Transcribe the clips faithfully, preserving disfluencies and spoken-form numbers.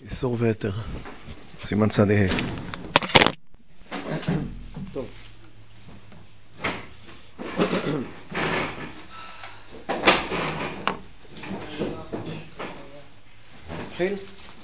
איסור ויתר, סימן צדי ה'. טוב. נתחיל?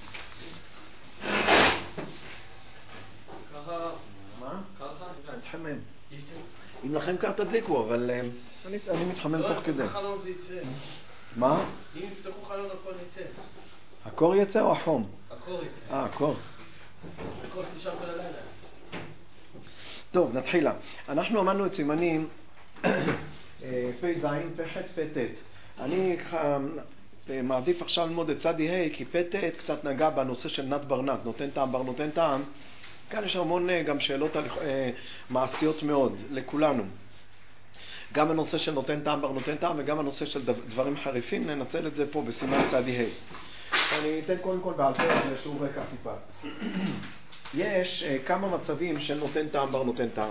מה? מתחמם. אם לכם קר תדליקו, אבל אני מתחמם תוך כדי. מה? אם יפתחו חלון הכל יצא. הקור יצא או החום? הקור יצא. אה, הקור. הקור נשאר כל הלילה. טוב, נתחילה. אנחנו אמרנו את סימנים פי זין, פי ח', פי ת'. אני ככה מעדיף עכשיו ללמוד את צדי ה', כי פי ת' קצת נגע בנושא של נת ברנת, נותן טעם בר נותן טעם. כאן יש המון גם שאלות מעשיות מאוד לכולנו. גם הנושא של נותן טעם בר נותן טעם וגם הנושא של דברים חריפים, ננצל את זה פה בסימן צדי ה'. אני אתן קודם כל בעל פה שיעור רקע טיפה. יש כמה מצבים של נותן טעם בר נותן טעם.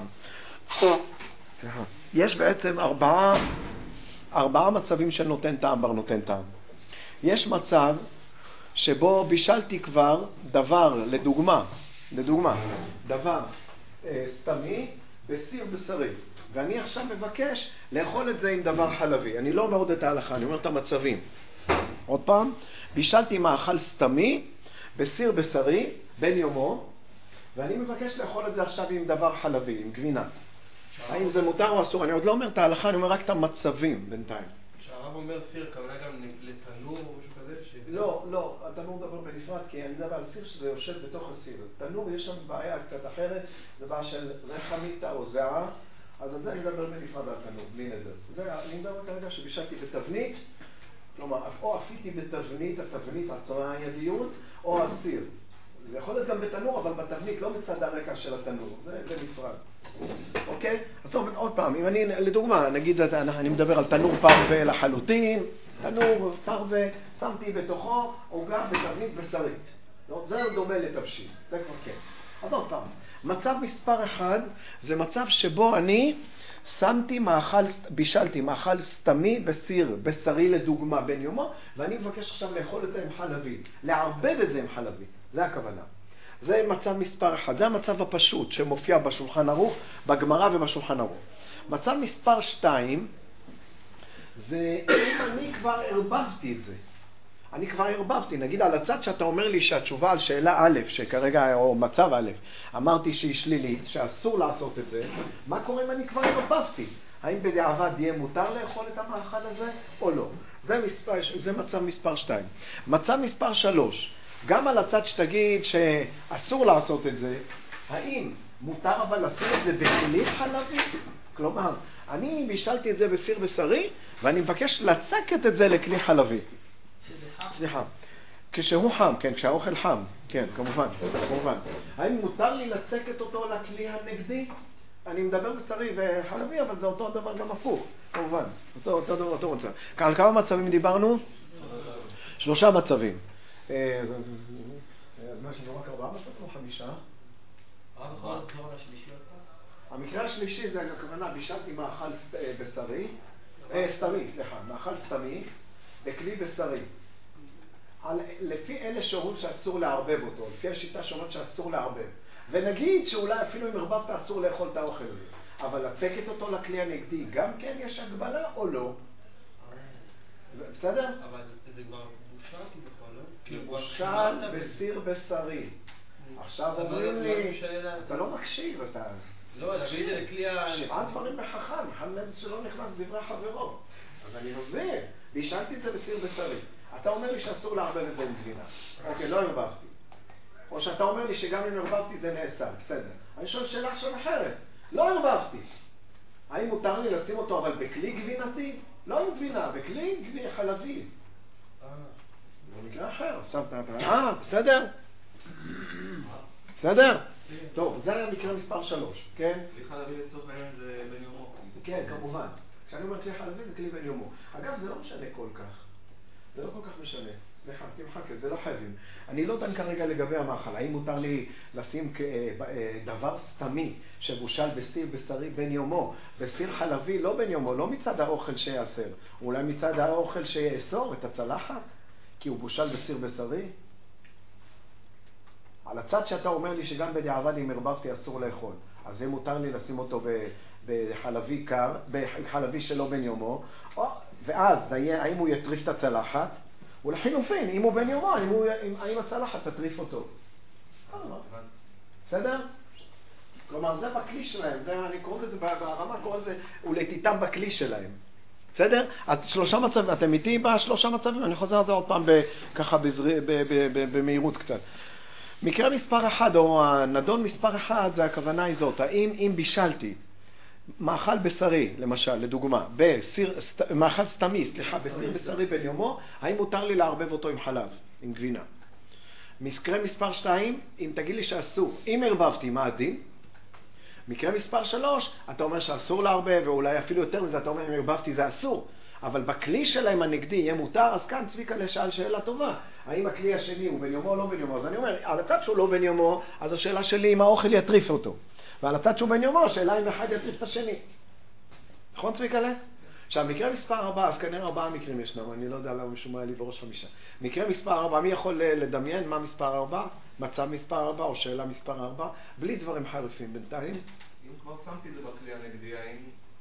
יש בעצם ארבעה, ארבעה מצבים של נותן טעם בר נותן טעם. יש מצב שבו בישלתי כבר דבר, לדוגמה, לדוגמה, דבר אה, סתמי בסיר בשרי. ואני עכשיו מבקש לאכול את זה עם דבר חלבי. אני לא אומר עוד את ההלכה, אני אומר את המצבים. עוד פעם, בישלתי מאכל סתמי בסיר בשרי, בין יומו, ואני מבקש לאכול את זה עכשיו עם דבר חלבי, עם גבינה. האם זה מותר או אסור? אני עוד לא אומר את ההלכה, אני אומר רק את המצבים בינתיים. כשהרב אומר סיר, כוונה גם לתנור או משהו כזה? לא, לא, התנור מדבר בנפרד, כי אני מדבר על סיר שזה יושב בתוך הסיר. תנור יש שם בעיה קצת אחרת, זה בעיה של רחמיתה או זהה, אז על זה אני מדבר בנפרד על תנור, בלי נדר. זה, אני מדבר כרגע שבישלתי בתבנית, כלומר, או אפיתי בתבנית, התבנית עצמה היה דיון, או הסיר. זה יכול להיות גם בתנור, אבל בתבנית, לא מצד הרקע של התנור, זה בנפרד. אוקיי? אז טוב, עוד פעם, אם אני, לדוגמה, נגיד, אני מדבר על תנור פרווה לחלוטין, תנור פרווה, שמתי בתוכו עוגה בתבנית בשרית. זה דומה לתבשיל, זה כבר כן. אז עוד פעם, מצב מספר אחד, זה מצב שבו אני שמתי מאכל, בישלתי מאכל סתמי בסיר, בשרי לדוגמה בין יומו, ואני מבקש עכשיו לאכול את זה עם חלבי, לערבב את זה עם חלבי, זה הכוונה. זה מצב מספר אחד, זה המצב הפשוט שמופיע בשולחן ערוך, בגמרא ובשולחן ערוך. מצב מספר שתיים, זה אם אני כבר הרבבתי את זה. אני כבר הרבבתי, נגיד על הצד שאתה אומר לי שהתשובה על שאלה א', שכרגע, או מצב א', אמרתי שהיא שלילית, שאסור לעשות את זה, מה קורה אם אני כבר הרבבתי? האם בדיעבד יהיה מותר לאכול את המאכל הזה או לא? זה, מספר, זה מצב מספר שתיים. מצב מספר שלוש, גם על הצד שתגיד שאסור לעשות את זה, האם מותר אבל לעשות את זה בכלי חלבי? כלומר, אני בישלתי את זה בסיר בשרי, ואני מבקש לצקת את זה לכלי חלבי. סליחה. כשהוא חם, כן, כשהאוכל חם, כן, כמובן, כמובן. האם מותר לי לצקת אותו לכלי הנגדי? אני מדבר בשרי וחלבי, אבל זה אותו דבר גם הפוך, כמובן. אותו, אותו דבר, אותו מצב. על כמה מצבים דיברנו? שלושה מצבים. מה שלא רק ארבעה מצבים או חמישה? המקרה השלישי זה הכוונה, בישלתי מאכל בשרי, סתמי, סליחה, מאכל סתמי, בכלי בשרי. לפי אלה שאומרים שאסור לערבב אותו, לפי השיטה שאומרת שאסור לערבב. ונגיד שאולי אפילו אם הרבבת אסור לאכול את האוכל הזה. אבל לצקת אותו לכלי הנגדי, גם כן יש הגבלה או לא? בסדר? אבל זה כבר בושה כביכול, לא? בושל בסיר בשרי. עכשיו אומרים לי, אתה לא מקשיב, אתה... לא, תביא את זה לכלי ה... שבעה דברים בחכם, אחד מהם שלא נכנס דברי חברו. אז אני עובד, בישלתי את זה בסיר בשרי. אתה אומר לי שאסור לערבב את זה עם גבינה. אוקיי, לא הרבבתי. או שאתה אומר לי שגם אם הרבבתי זה נאסר, בסדר. אני שואל שאלה עכשיו אחרת. לא הרבבתי. האם מותר לי לשים אותו אבל בכלי גבינתי? לא עם גבינה, בכלי גבינה חלבי. זה מקרה אחר. אה, בסדר? בסדר? טוב, זה היה מקרה מספר שלוש, כן? כלי חלבי לצורך העניין זה בן יומו. כן, כמובן. כשאני אומר כלי חלבי זה כלי בן יומו. אגב, זה לא משנה כל כך. זה לא כל כך משנה. סליחה, תמחק, זה לא חייבים. אני לא דן כרגע לגבי המאכל. האם מותר לי לשים דבר סתמי שבושל בסיר בשרי בן יומו, בסיר חלבי, לא בן יומו, לא מצד האוכל שיאסר, אולי מצד האוכל שיאסור את הצלחת, כי הוא בושל בסיר בשרי? על הצד שאתה אומר לי שגם בדיעבד אם הרבבתי אסור לאכול, אז זה מותר לי לשים אותו בחלבי קר, בחלבי שלא בן יומו, או, ואז האם הוא יטריף את הצלחת, ולחילופין, אם הוא בן יומו, האם, הוא, האם הצלחת תטריף אותו. בסדר? כלומר, זה בכלי שלהם, זה, אני קורא לזה ברמה, קורא לזה, ולתיתם בכלי שלהם. בסדר? אז שלושה מצבים, אתם איתי בשלושה מצבים, אני חוזר על זה עוד פעם ככה במהירות קצת. מקרה מספר אחד, או הנדון מספר אחד, זה הכוונה היא זאת, האם אם בישלתי מאכל בשרי, למשל, לדוגמה, בסיר, סת, מאכל סתמי, סליחה, בסיר בשרי בן יומו, האם מותר לי לערבב אותו עם חלב, עם גבינה? מקרה מספר שתיים, אם תגיד לי שאסור, אם הרבבתי, מה הדין? מקרה מספר שלוש, אתה אומר שאסור לערבב, ואולי אפילו יותר מזה, אתה אומר אם הרבבתי זה אסור. אבל בכלי שלהם הנגדי יהיה מותר, אז כאן צביקה לשאל שאלה טובה. האם הכלי השני הוא בן יומו או לא בן יומו? אז אני אומר, על הצד שהוא לא בן יומו, אז השאלה שלי אם האוכל יטריף אותו. ועל הצד שהוא בן יומו, השאלה אם אחד יטריף את השני. נכון צביקה לה? עכשיו, מקרה מספר ארבע, אז כנראה ארבעה מקרים ישנם, אני לא יודע למה משום מה לי בראש חמישה. מקרה מספר ארבע, מי יכול לדמיין מה מספר ארבע? מצב מספר ארבע או שאלה מספר ארבע? בלי דברים חריפים בינתיים. אם כבר שמתי את זה בכלי הנגדי, האם...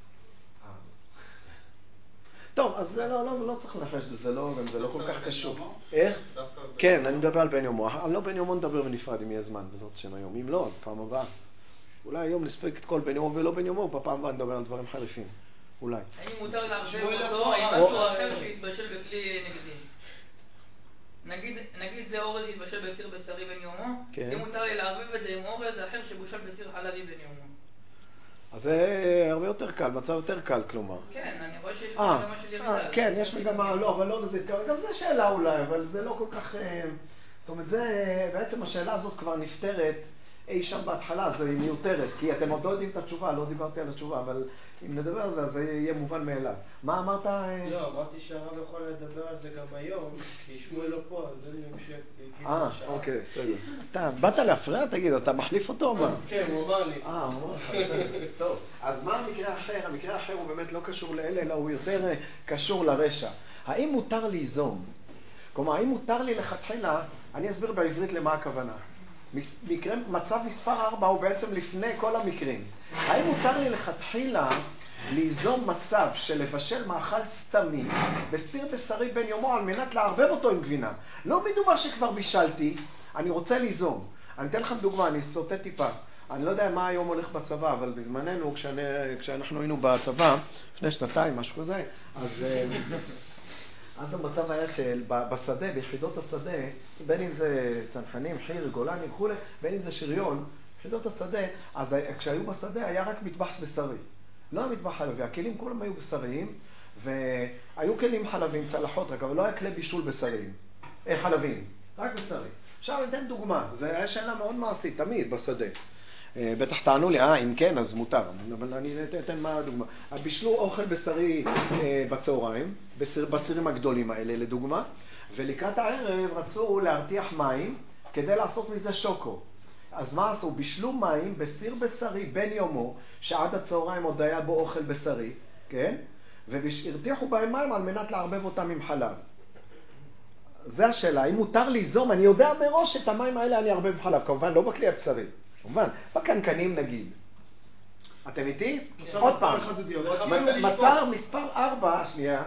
טוב, אז זה לא, לא, לא צריך לנחש, זה לא, זה לא כל כך קשור. איך? כן, אני מדבר על בן יומו. אני לא בן יומו נדבר בנפרד אם יהיה זמן, בזאת שם היום. אם לא, אז פעם הבאה. אולי היום נספק את כל בן יומו ולא בן יומו, בפעם הבאה נדבר על דברים חריפים. אולי. האם מותר לערבב אותו עם משהו אחר שיתבשל בכלי נגדי? נגיד, נגיד זה אורז שיתבשל בסיר בשרי בן יומו, אם מותר לי לערבב את זה עם אורז אחר שבושל בסיר חלבי בן יומו. אז זה הרבה יותר קל, מצב יותר קל כלומר. כן, אני רואה שיש מגמה של ירידה. כן, יש מגמה, לא, אבל לא לזה, גם זה שאלה אולי, אבל זה לא כל כך... זאת אומרת, זה, בעצם השאלה הזאת כבר נפתרת אי שם בהתחלה, זה מיותרת, כי אתם עוד לא יודעים את התשובה, לא דיברתי על התשובה, אבל אם נדבר על זה, זה יהיה מובן מאליו. מה אמרת? לא, אמרתי שהרב יכול לדבר על זה גם היום, כי שמואל לא פה, אז זה נמשך. אה, אוקיי, בסדר. אתה באת להפריע, תגיד, אתה מחליף אותו או מה? כן, הוא אמר לי. אה, הוא אמר לך, טוב. אז מה המקרה האחר? המקרה האחר הוא באמת לא קשור לאלה, אלא הוא יותר קשור לרשע. האם מותר ליזום? כלומר, האם מותר לי לכתחילה, אני אסביר בעברית למה הכוונה. מקרה, מצב מספר ארבע הוא בעצם לפני כל המקרים. האם מותר לי לכתחילה ליזום מצב של לבשל מאכל סתמי בסיר בשרי בן יומו על מנת לערבב אותו עם גבינה? לא מדובר שכבר בישלתי, אני רוצה ליזום. אני אתן לכם דוגמה, אני סוטה טיפה. אני לא יודע מה היום הולך בצבא, אבל בזמננו, כשאני, כשאנחנו היינו בצבא, לפני שנתיים, משהו כזה, אז... אז המצב היה של בשדה, ביחידות השדה, בין אם זה צנחנים, חיר, גולני וכו', בין אם זה שריון, ביחידות השדה, אז כשהיו בשדה היה רק מטבח בשרי. לא המטבח חלבי, הכלים כולם היו בשריים, והיו כלים חלבים, צלחות רק, אבל לא היה כלי בישול בשריים. אה, חלבים, רק בשרי. עכשיו אני אתן דוגמה, זו היה שאלה מאוד מעשית, תמיד בשדה. בטח טענו לי, אה, אם כן, אז מותר. אבל אני אתן מה הדוגמה. בישלו אוכל בשרי בצהריים, בסירים הגדולים האלה, לדוגמה, ולקראת הערב רצו להרתיח מים כדי לעשות מזה שוקו. אז מה עשו? בישלו מים בסיר בשרי בן יומו, שעד הצהריים עוד היה בו אוכל בשרי, כן? והרתיחו בהם מים על מנת לערבב אותם עם חלב. זה השאלה, אם מותר ליזום, אני יודע מראש את המים האלה אני אערבב עם חלב, כמובן לא בכלי הבשרי. כמובן, בקנקנים נגיד. אתם איתי? עוד פעם. מצב מספר ארבע, שנייה.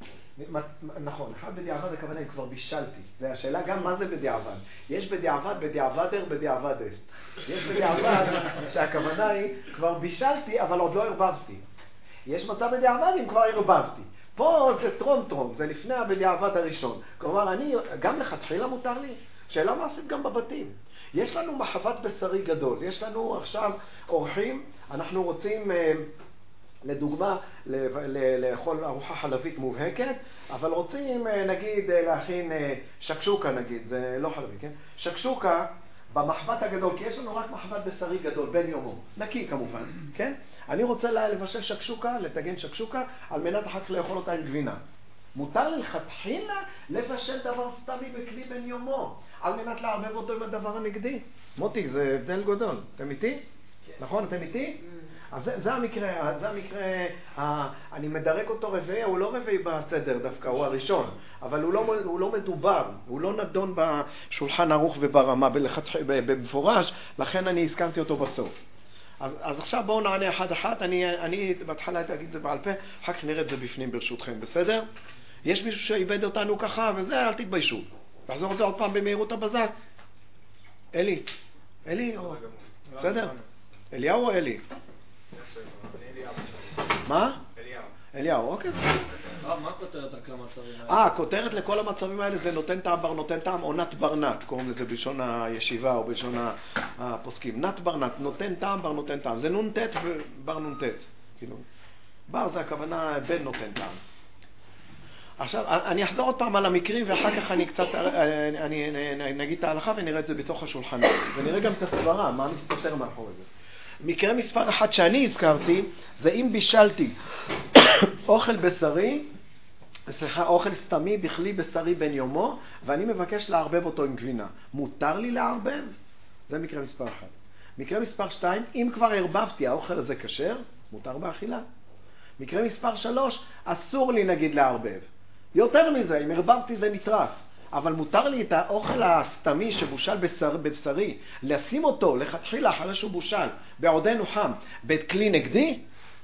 נכון, אחד בדיעבד הכוונה היא כבר בישלתי. זה השאלה גם מה זה בדיעבד. יש בדיעבד, בדיעבדר, בדיעבדס. יש בדיעבד שהכוונה היא כבר בישלתי אבל עוד לא הרבבתי. יש מצב בדיעבד אם כבר הרבבתי. פה זה טרום טרום, זה לפני הבדיעבד הראשון. כלומר, אני, גם לכתחילה מותר לי. שאלה מעשית גם בבתים. יש לנו מחבת בשרי גדול, יש לנו עכשיו אורחים, אנחנו רוצים לדוגמה לאכול ארוחה חלבית מובהקת, אבל רוצים נגיד להכין שקשוקה נגיד, זה לא חלבי, כן? שקשוקה במחבת הגדול, כי יש לנו רק מחבת בשרי גדול, בן יומו, נקי כמובן, כן? אני רוצה לבשל שקשוקה, לתגן שקשוקה, על מנת אחר כך לאכול אותה עם גבינה. מותר לכתחילה לבשל דבר סתמי בכלי בן יומו, על מנת לערבב אותו עם הדבר הנגדי. מוטי, זה הבדל גדול. אתם איתי? נכון, אתם איתי? אז זה, זה המקרה, זה המקרה, ה, אני מדרג אותו רביעי, הוא לא רביעי בסדר דווקא, הוא הראשון, אבל הוא לא, הוא לא מדובר, הוא לא נדון בשולחן ערוך וברמה במפורש, לכן אני הזכרתי אותו בסוף. אז, אז עכשיו בואו נענה אחד אחד, אני, אני בהתחלה אגיד את זה בעל פה, אחר כך נראה את זה בפנים ברשותכם, בסדר? יש מישהו שאיבד אותנו ככה, וזה, אל תתביישו. לחזור את זה עוד פעם במהירות הבזק. אלי, אלי, או... בסדר? אליהו או אלי? מה? אליהו. אליהו, אוקיי. מה הכותרת על כמה מצבים האלה? אה, הכותרת לכל המצבים האלה זה נותן טעם בר נותן טעם, או נת ברנת, קוראים לזה בלשון הישיבה או בלשון הפוסקים. נת ברנת, נותן טעם בר נותן טעם. זה נון תת ובר נון תת. כאילו, בר זה הכוונה בן נותן טעם. עכשיו, אני אחזור עוד פעם על המקרים, ואחר כך אני קצת, אני, אני נגיד את ההלכה ונראה את זה בתוך השולחן. ונראה גם את הסברה, מה מסתתר מאחורי זה. מקרה מספר אחד שאני הזכרתי, זה אם בישלתי אוכל בשרי, סליחה, אוכל סתמי בכלי בשרי בן יומו, ואני מבקש לערבב אותו עם גבינה. מותר לי לערבב? זה מקרה מספר אחד. מקרה מספר שתיים, אם כבר ערבבתי, האוכל הזה כשר, מותר באכילה. מקרה מספר שלוש, אסור לי נגיד לערבב. יותר מזה, אם ערבבתי זה נטרף. אבל מותר לי את האוכל הסתמי שבושל בשר, בבשרי, לשים אותו לכתחילה אחרי שהוא בושל, בעודנו חם, בכלי נגדי?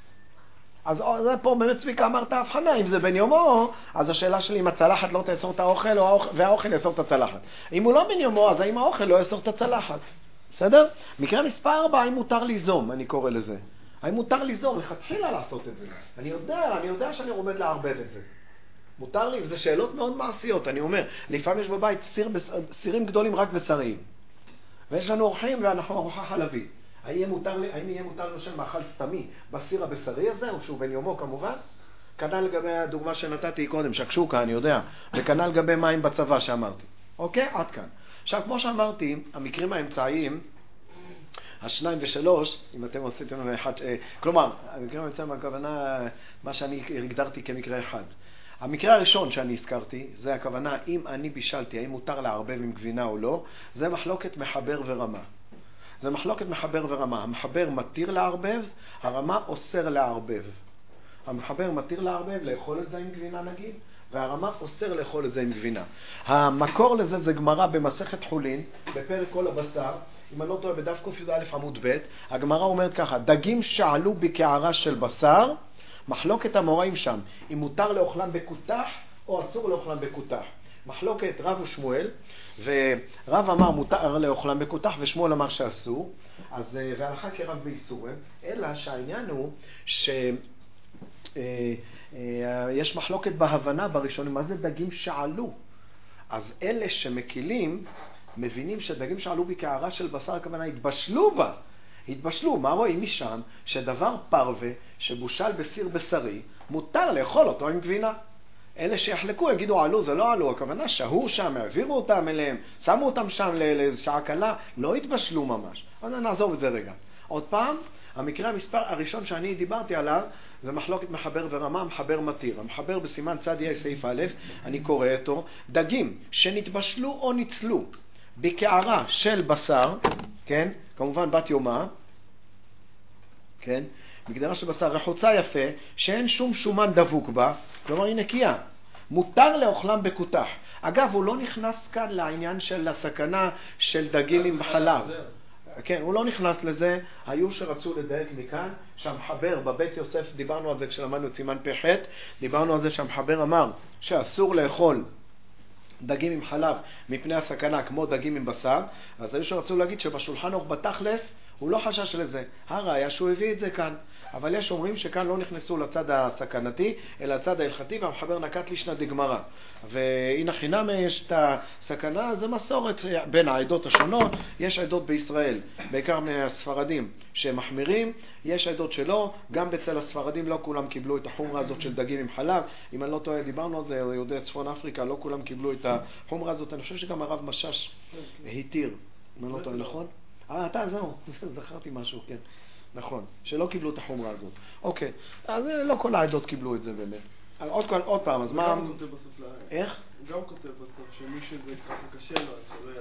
אז זה פה באמת צביקה אמרת הבחנה, אם זה בן יומו, אז השאלה שלי אם הצלחת לא תאסור את האוכל, או האוכל והאוכל יאסור את הצלחת. אם הוא לא בן יומו, אז האם האוכל לא יאסור את הצלחת. בסדר? מקרה מספר ארבע, האם מותר ליזום, אני קורא לזה. האם מותר ליזום, לכתחילה לעשות את זה. אני יודע, אני יודע שאני עומד לערבב את זה. מותר לי, וזה שאלות מאוד מעשיות, אני אומר, לפעמים יש בבית סיר, סירים גדולים רק בשריים. ויש לנו אורחים ואנחנו ארוחה חלבית. האם יהיה מותר לי, האם יהיה מותר למשל מאכל סתמי בסיר הבשרי הזה, או שהוא בן יומו כמובן? כנ"ל לגבי הדוגמה שנתתי קודם, שקשוקה, אני יודע, וכנ"ל לגבי מים בצבא שאמרתי. אוקיי? עד כאן. עכשיו, כמו שאמרתי, המקרים האמצעיים, השניים ושלוש, אם אתם עשיתם אחד, כלומר, המקרים האמצעיים הכוונה, מה שאני הגדרתי כמקרה אחד. המקרה הראשון שאני הזכרתי, זה הכוונה, אם אני בישלתי, האם מותר לערבב עם גבינה או לא, זה מחלוקת מחבר ורמה. זה מחלוקת מחבר ורמה. המחבר מתיר לערבב, הרמה אוסר לערבב. המחבר מתיר לערבב, לאכול את זה עם גבינה נגיד, והרמה אוסר לאכול את זה עם גבינה. המקור לזה זה גמרא במסכת חולין, בפרק כל הבשר, אם אני לא טועה בדף ק"א עמוד ב', הגמרא אומרת ככה, דגים שעלו בקערה של בשר, מחלוקת המוראים שם, אם מותר לאוכלם בקותח או אסור לאוכלם בקותח. מחלוקת רב ושמואל, ורב אמר מותר לאוכלם בקותח ושמואל אמר שאסור, אז והלכה כרב באיסורים, אלא שהעניין הוא שיש מחלוקת בהבנה בראשונים, מה זה דגים שעלו? אז אלה שמקילים מבינים שדגים שעלו בקערה של בשר, הכוונה התבשלו בה, התבשלו. מה רואים משם? שדבר פרווה שבושל בסיר בשרי, מותר לאכול אותו עם גבינה. אלה שיחלקו יגידו עלו, זה לא עלו, הכוונה שהו שם, העבירו אותם אליהם, שמו אותם שם לשעה קלה, לא התבשלו ממש. אז נעזוב את זה רגע. עוד פעם, המקרה המספר הראשון שאני דיברתי עליו, זה מחלוקת מחבר ורמה, מחבר מתיר. המחבר בסימן צד יהיה סעיף א', אני קורא אותו, דגים שנתבשלו או ניצלו בקערה של בשר, כן, כמובן בת יומה, כן, בגדרה של בשר רחוצה יפה, שאין שום שומן דבוק בה, כלומר היא נקייה, מותר לאוכלם בקותח. אגב, הוא לא נכנס כאן לעניין של הסכנה של דגים עם חלב. כן, הוא לא נכנס לזה. היו שרצו לדייק מכאן, שהמחבר בבית יוסף, דיברנו על זה כשלמדנו את סימן פ"ח, דיברנו על זה שהמחבר אמר שאסור לאכול דגים עם חלב מפני הסכנה כמו דגים עם בשר, אז היו שרצו להגיד שבשולחן ערוך בתכלס הוא לא חשש לזה. הראיה שהוא הביא את זה כאן. אבל יש אומרים שכאן לא נכנסו לצד הסכנתי, אלא לצד ההלכתי, והמחבר נקט לשנה דגמרא. והנה חינם יש את הסכנה, זה מסורת בין העדות השונות. יש עדות בישראל, בעיקר מהספרדים שמחמירים, יש עדות שלא, גם בצל הספרדים לא כולם קיבלו את החומרה הזאת של דגים עם חלב. אם אני לא טועה, דיברנו על זה, יהודי צפון אפריקה, לא כולם קיבלו את החומרה הזאת. אני חושב שגם הרב משש התיר, אם אני לא טועה, נכון? אה, אתה, זהו, זכרתי משהו, כן. נכון, שלא קיבלו את החומרה הזאת. אוקיי, אז לא כל העדות קיבלו את זה באמת. עוד, עוד פעם, אז מה... גם כותב בסוף לאי. איך? גם כותב בסוף שמי שזה ככה קשה לו, אז שלא יעשה.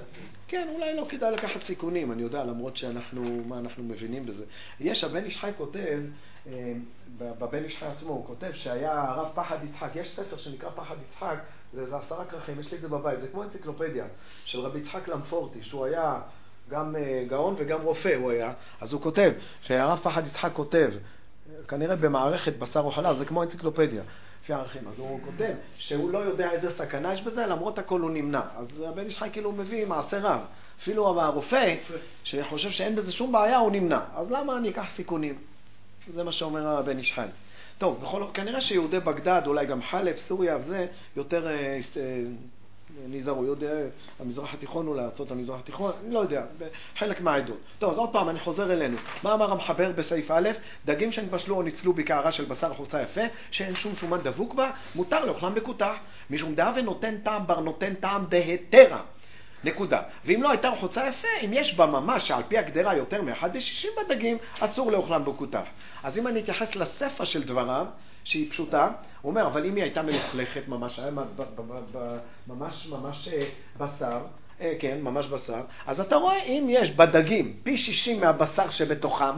כן, אולי לא כדאי לקחת סיכונים, אני יודע, למרות שאנחנו, מה אנחנו מבינים בזה. יש, הבן איש חי כותב, בבן איש חי עצמו, הוא כותב שהיה הרב פחד יצחק, יש ספר שנקרא פחד יצחק, זה, זה עשרה כרכים, יש לי את זה בבית, זה כמו אנציקלופדיה של רבי יצחק למפורטי, שהוא היה גם גאון וגם רופא הוא היה, אז הוא כותב, שהרב פחד יצחק כותב, כנראה במערכת בשר או חלב, זה כמו אנציקלופדיה, לפי הערכים, אז הוא כותב שהוא לא יודע איזה סכנה יש בזה, למרות הכל הוא נמנע. אז הבן איש חי כאילו מביא מעשה רב. אפילו הרופא, שחושב שאין בזה שום בעיה, הוא נמנע. אז למה אני אקח סיכונים? זה מה שאומר הבן איש חי. טוב, בכל, כנראה שיהודי בגדד, אולי גם חלב, סוריה, זה יותר אה, אה, נזהרו, יודע, המזרח התיכון אולי, ארצות המזרח התיכון, אני לא יודע, חלק מהעדות. טוב, אז עוד פעם, אני חוזר אלינו. מה אמר המחבר בסעיף א'? דגים שנבשלו או ניצלו בקערה של בשר חוצה יפה, שאין שום שומן דבוק בה, מותר לאוכלם בכותח, משום דעה ונותן טעם בר נותן טעם דהתרה. נקודה. ואם לא הייתה חוצה יפה, אם יש בה ממש שעל פי הגדרה יותר מאחד לשישים בדגים, אסור לאוכלם בכותח. אז אם אני אתייחס לספר של דבריו, שהיא פשוטה, הוא אומר, אבל אם היא הייתה מלוכלכת ממש, היה ממש ממש בשר, כן, ממש בשר, אז אתה רואה, אם יש בדגים פי שישים מהבשר שבתוכם,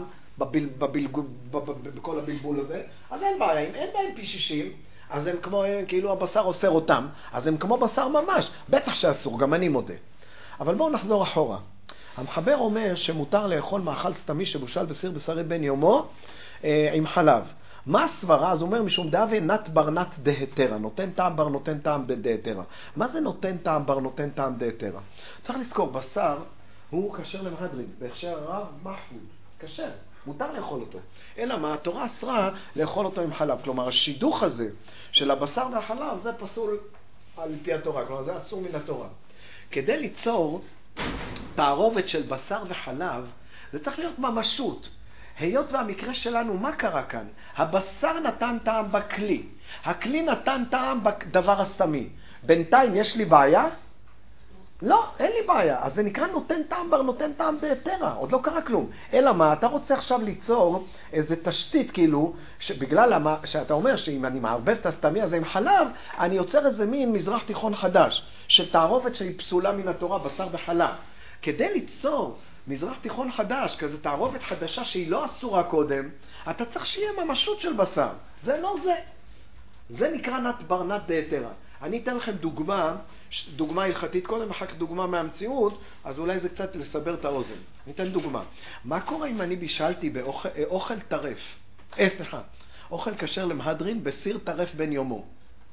בכל הבלבול הזה, אז אין בעיה, אם אין בהם פי שישים, אז הם כמו, כאילו הבשר אוסר אותם, אז הם כמו בשר ממש, בטח שאסור, גם אני מודה. אבל בואו נחזור אחורה. המחבר אומר שמותר לאכול מאכל סתמי שבושל בסיר בשרי בן יומו אה, עם חלב. מה הסברה? אז הוא אומר משום דאבה נת בר נת דהתרה, נותן טעם בר נותן טעם דהתרה. מה זה נותן טעם בר נותן טעם דהתרה? צריך לזכור, בשר הוא כשר למהדרין, בהכשר רב מחמוד, כשר, מותר לאכול אותו. אלא מה? התורה אסרה לאכול אותו עם חלב. כלומר, השידוך הזה של הבשר והחלב זה פסול על פי התורה, כלומר זה אסור מן התורה. כדי ליצור תערובת של בשר וחלב, זה צריך להיות ממשות. היות והמקרה שלנו, מה קרה כאן? הבשר נתן טעם בכלי. הכלי נתן טעם בדבר הסתמי. בינתיים יש לי בעיה? לא, אין לי בעיה. אז זה נקרא נותן טעם בר, נותן טעם בהתרה. עוד לא קרה כלום. אלא מה? אתה רוצה עכשיו ליצור איזה תשתית, כאילו, בגלל למה, שאתה אומר שאם אני מערבב את הסתמי הזה עם חלב, אני יוצר איזה מין מזרח תיכון חדש, של תערובת שהיא פסולה מן התורה, בשר וחלב. כדי ליצור מזרח תיכון חדש, כזה תערובת חדשה שהיא לא אסורה קודם, אתה צריך שיהיה ממשות של בשר. זה לא זה. זה נקרא נת בר נת דהתרה. אני אתן לכם דוגמה, דוגמה הלכתית קודם, אחר כך דוגמה מהמציאות, אז אולי זה קצת לסבר את האוזן. אני אתן דוגמה. מה קורה אם אני בישלתי באוכל אוכל טרף? אה, סליחה. אוכל כשר למהדרין בסיר טרף בן יומו.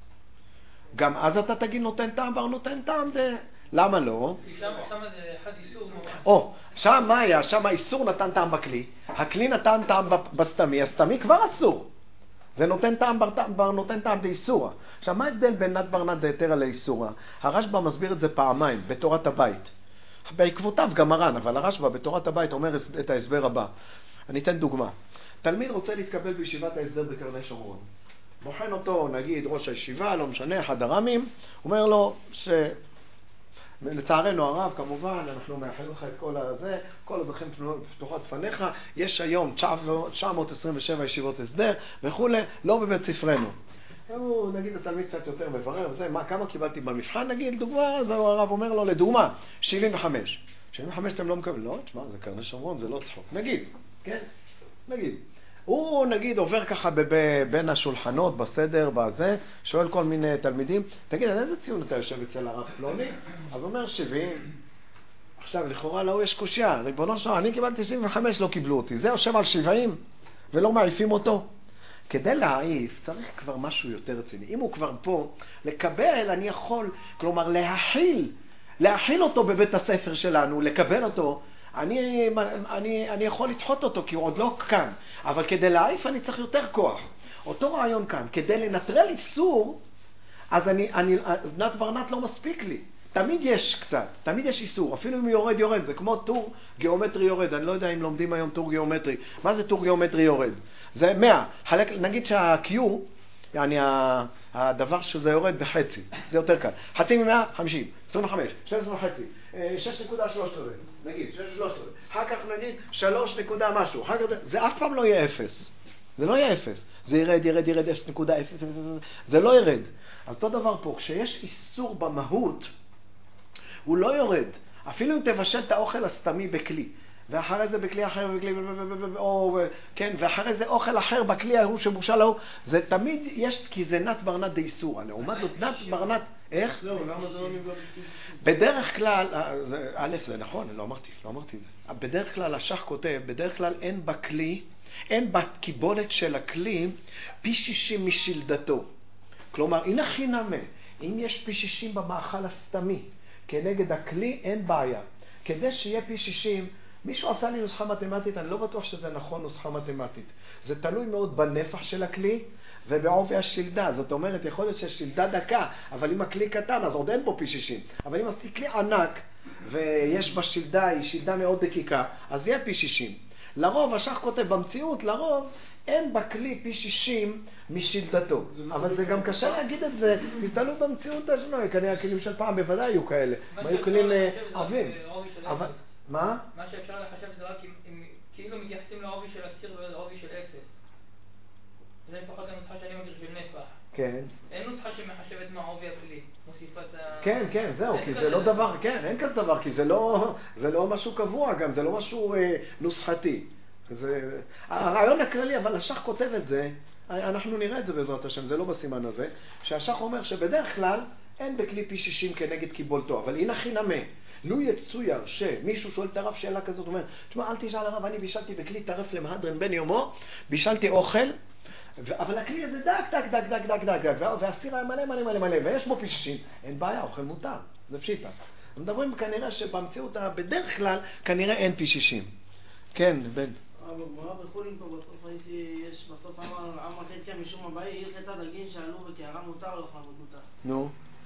גם אז אתה תגיד נותן טעם בר נותן טעם דה... למה לא? שם זה אחד איסור ממש. או, שם מה היה? שם האיסור נתן טעם בכלי. הכלי נתן טעם בסתמי, הסתמי כבר אסור. זה נותן טעם בר, בר נותן טעם דאיסורה. עכשיו, מה ההבדל בין נת בר נת דהתרה לאיסורה? הרשב"א מסביר את זה פעמיים, בתורת הבית. בעקבותיו גם מרן, אבל הרשב"א בתורת הבית אומר את ההסבר הבא. אני אתן דוגמה. תלמיד רוצה להתקבל בישיבת ההסדר בקרני שומרון. בוחן אותו, נגיד, ראש הישיבה, לא משנה, אחד הרמים, אומר לו ש... לצערנו הרב, כמובן, אנחנו מאחלים לך את כל הזה, כל הדרכים פתוחות לפניך, יש היום תשע מאות עשרים ושבע ישיבות הסדר וכו', לא בבית ספרנו. הוא, נגיד, התלמיד קצת יותר מברר, וזה, מה, כמה קיבלתי במבחן, נגיד, דוגמה, אז הרב אומר לו, לדוגמה, שבעים וחמש. שבעים וחמש אתם לא מקבלים, לא, תשמע, זה קרני שומרון, זה לא צחוק. נגיד, כן, נגיד. הוא נגיד עובר ככה בין השולחנות, בסדר, בזה, שואל כל מיני תלמידים, תגיד, על איזה ציון אתה יושב אצל הרב פלוני? אז הוא אומר שבעים. עכשיו, לכאורה לא יש קושיה, ריבונו שלו, אני קיבלתי שבעים וחמש, לא קיבלו אותי. זה יושב על שבעים, ולא מעיפים אותו. כדי להעיף, צריך כבר משהו יותר רציני. אם הוא כבר פה, לקבל, אני יכול, כלומר, להכיל, להכיל אותו בבית הספר שלנו, לקבל אותו, אני, אני, אני יכול לדחות אותו, כי הוא עוד לא כאן. אבל כדי להעיף אני צריך יותר כוח. אותו רעיון כאן, כדי לנטרל איסור, אז אני, אני, נת בר נת לא מספיק לי. תמיד יש קצת, תמיד יש איסור, אפילו אם יורד יורד, זה כמו טור גיאומטרי יורד, אני לא יודע אם לומדים היום טור גיאומטרי. מה זה טור גיאומטרי יורד? זה מאה, חלק, נגיד שה-Q, yani הדבר שזה יורד בחצי, זה יותר קל. חצי ממאה, חמישים, עשרים וחמש, שתים עשרה וחצי, שש נקודה שלוש עשרה, נגיד, שש נקודה שלוש עשרה, אחר כך נגיד שלוש נקודה משהו, אחר כך זה אף פעם לא יהיה אפס, זה לא יהיה אפס, זה ירד, ירד, ירד, אפס נקודה אפס, זה לא ירד. אז אותו דבר פה, כשיש איסור במהות, הוא לא יורד, אפילו אם תבשל את האוכל הסתמי בכלי, ואחרי זה בכלי אחר, בכלי, או, כן, ואחרי זה אוכל אחר בכלי ההוא שבושל ההוא, זה תמיד יש, כי זה נת ברנת דאיסורא. לעומת זאת, נת ברנת, איך? לא, למה זה לא נגמר? בדרך כלל, א', זה נכון, לא אמרתי, לא אמרתי את זה. בדרך כלל, השח כותב, בדרך כלל אין בכלי, אין בקיבולת של הכלי פי שישים משלדתו. כלומר, הנה חינמה, אם יש פי שישים במאכל הסתמי, כנגד הכלי, אין בעיה. כדי שיהיה פי שישים, מישהו עשה לי נוסחה מתמטית, אני לא בטוח שזה נכון נוסחה מתמטית. זה תלוי מאוד בנפח של הכלי ובעובי השלדה. זאת אומרת, יכול להיות ששלדה דקה, אבל אם הכלי קטן, אז עוד אין פה פי שישים. אבל אם עשיתי כלי ענק ויש בשלדה, היא שלדה מאוד דקיקה, אז יהיה פי שישים. לרוב, השח כותב במציאות, לרוב אין בכלי פי שישים משלדתו. אבל זה גם קשה להגיד את זה, תלוי במציאות השנוי. כנראה הכלים של פעם בוודאי היו כאלה. היו כלים עבים. אבל... מה? מה שאפשר לחשב זה רק אם, אם כאילו מתייחסים לעובי של הסיר ולעובי של אפס. זה לפחות הנוסחה שאני מכיר של נפח. כן. אין נוסחה שמחשבת מה עובי הכלי, מוסיפת ה... כן, כן, זהו, כי זה לא דבר, כן, אין כזה דבר, כי זה לא, זה לא משהו קבוע גם, זה לא משהו אה, נוסחתי. זה, הרעיון הכללי, אבל השח כותב את זה, אנחנו נראה את זה בעזרת השם, זה לא בסימן הזה, שהשח אומר שבדרך כלל אין בכלי פי שישים כנגד קיבולתו, אבל הנה חינמה. לו יצויר שמישהו שואל את הרב שאלה כזאת, אומר, תשמע, אל תשאל הרב, אני בישלתי בכלי טרף למהדרין בן יומו, בישלתי אוכל, אבל הכלי הזה דק, דק, דק, דק, דק, דק, דק, והסיר היה מלא, מלא, מלא, מלא, ויש בו פי שישים, אין בעיה, אוכל מותר, זה פשיטה. מדברים כנראה שבמציאות, בדרך כלל, כנראה אין פי שישים. כן, בן. אבל מה בחולים פה בסוף הייתי, יש בסוף אמר חלקה משום הבאי, הלכת הדגין שעלו בקערה מותר או חמוד מותר. נו.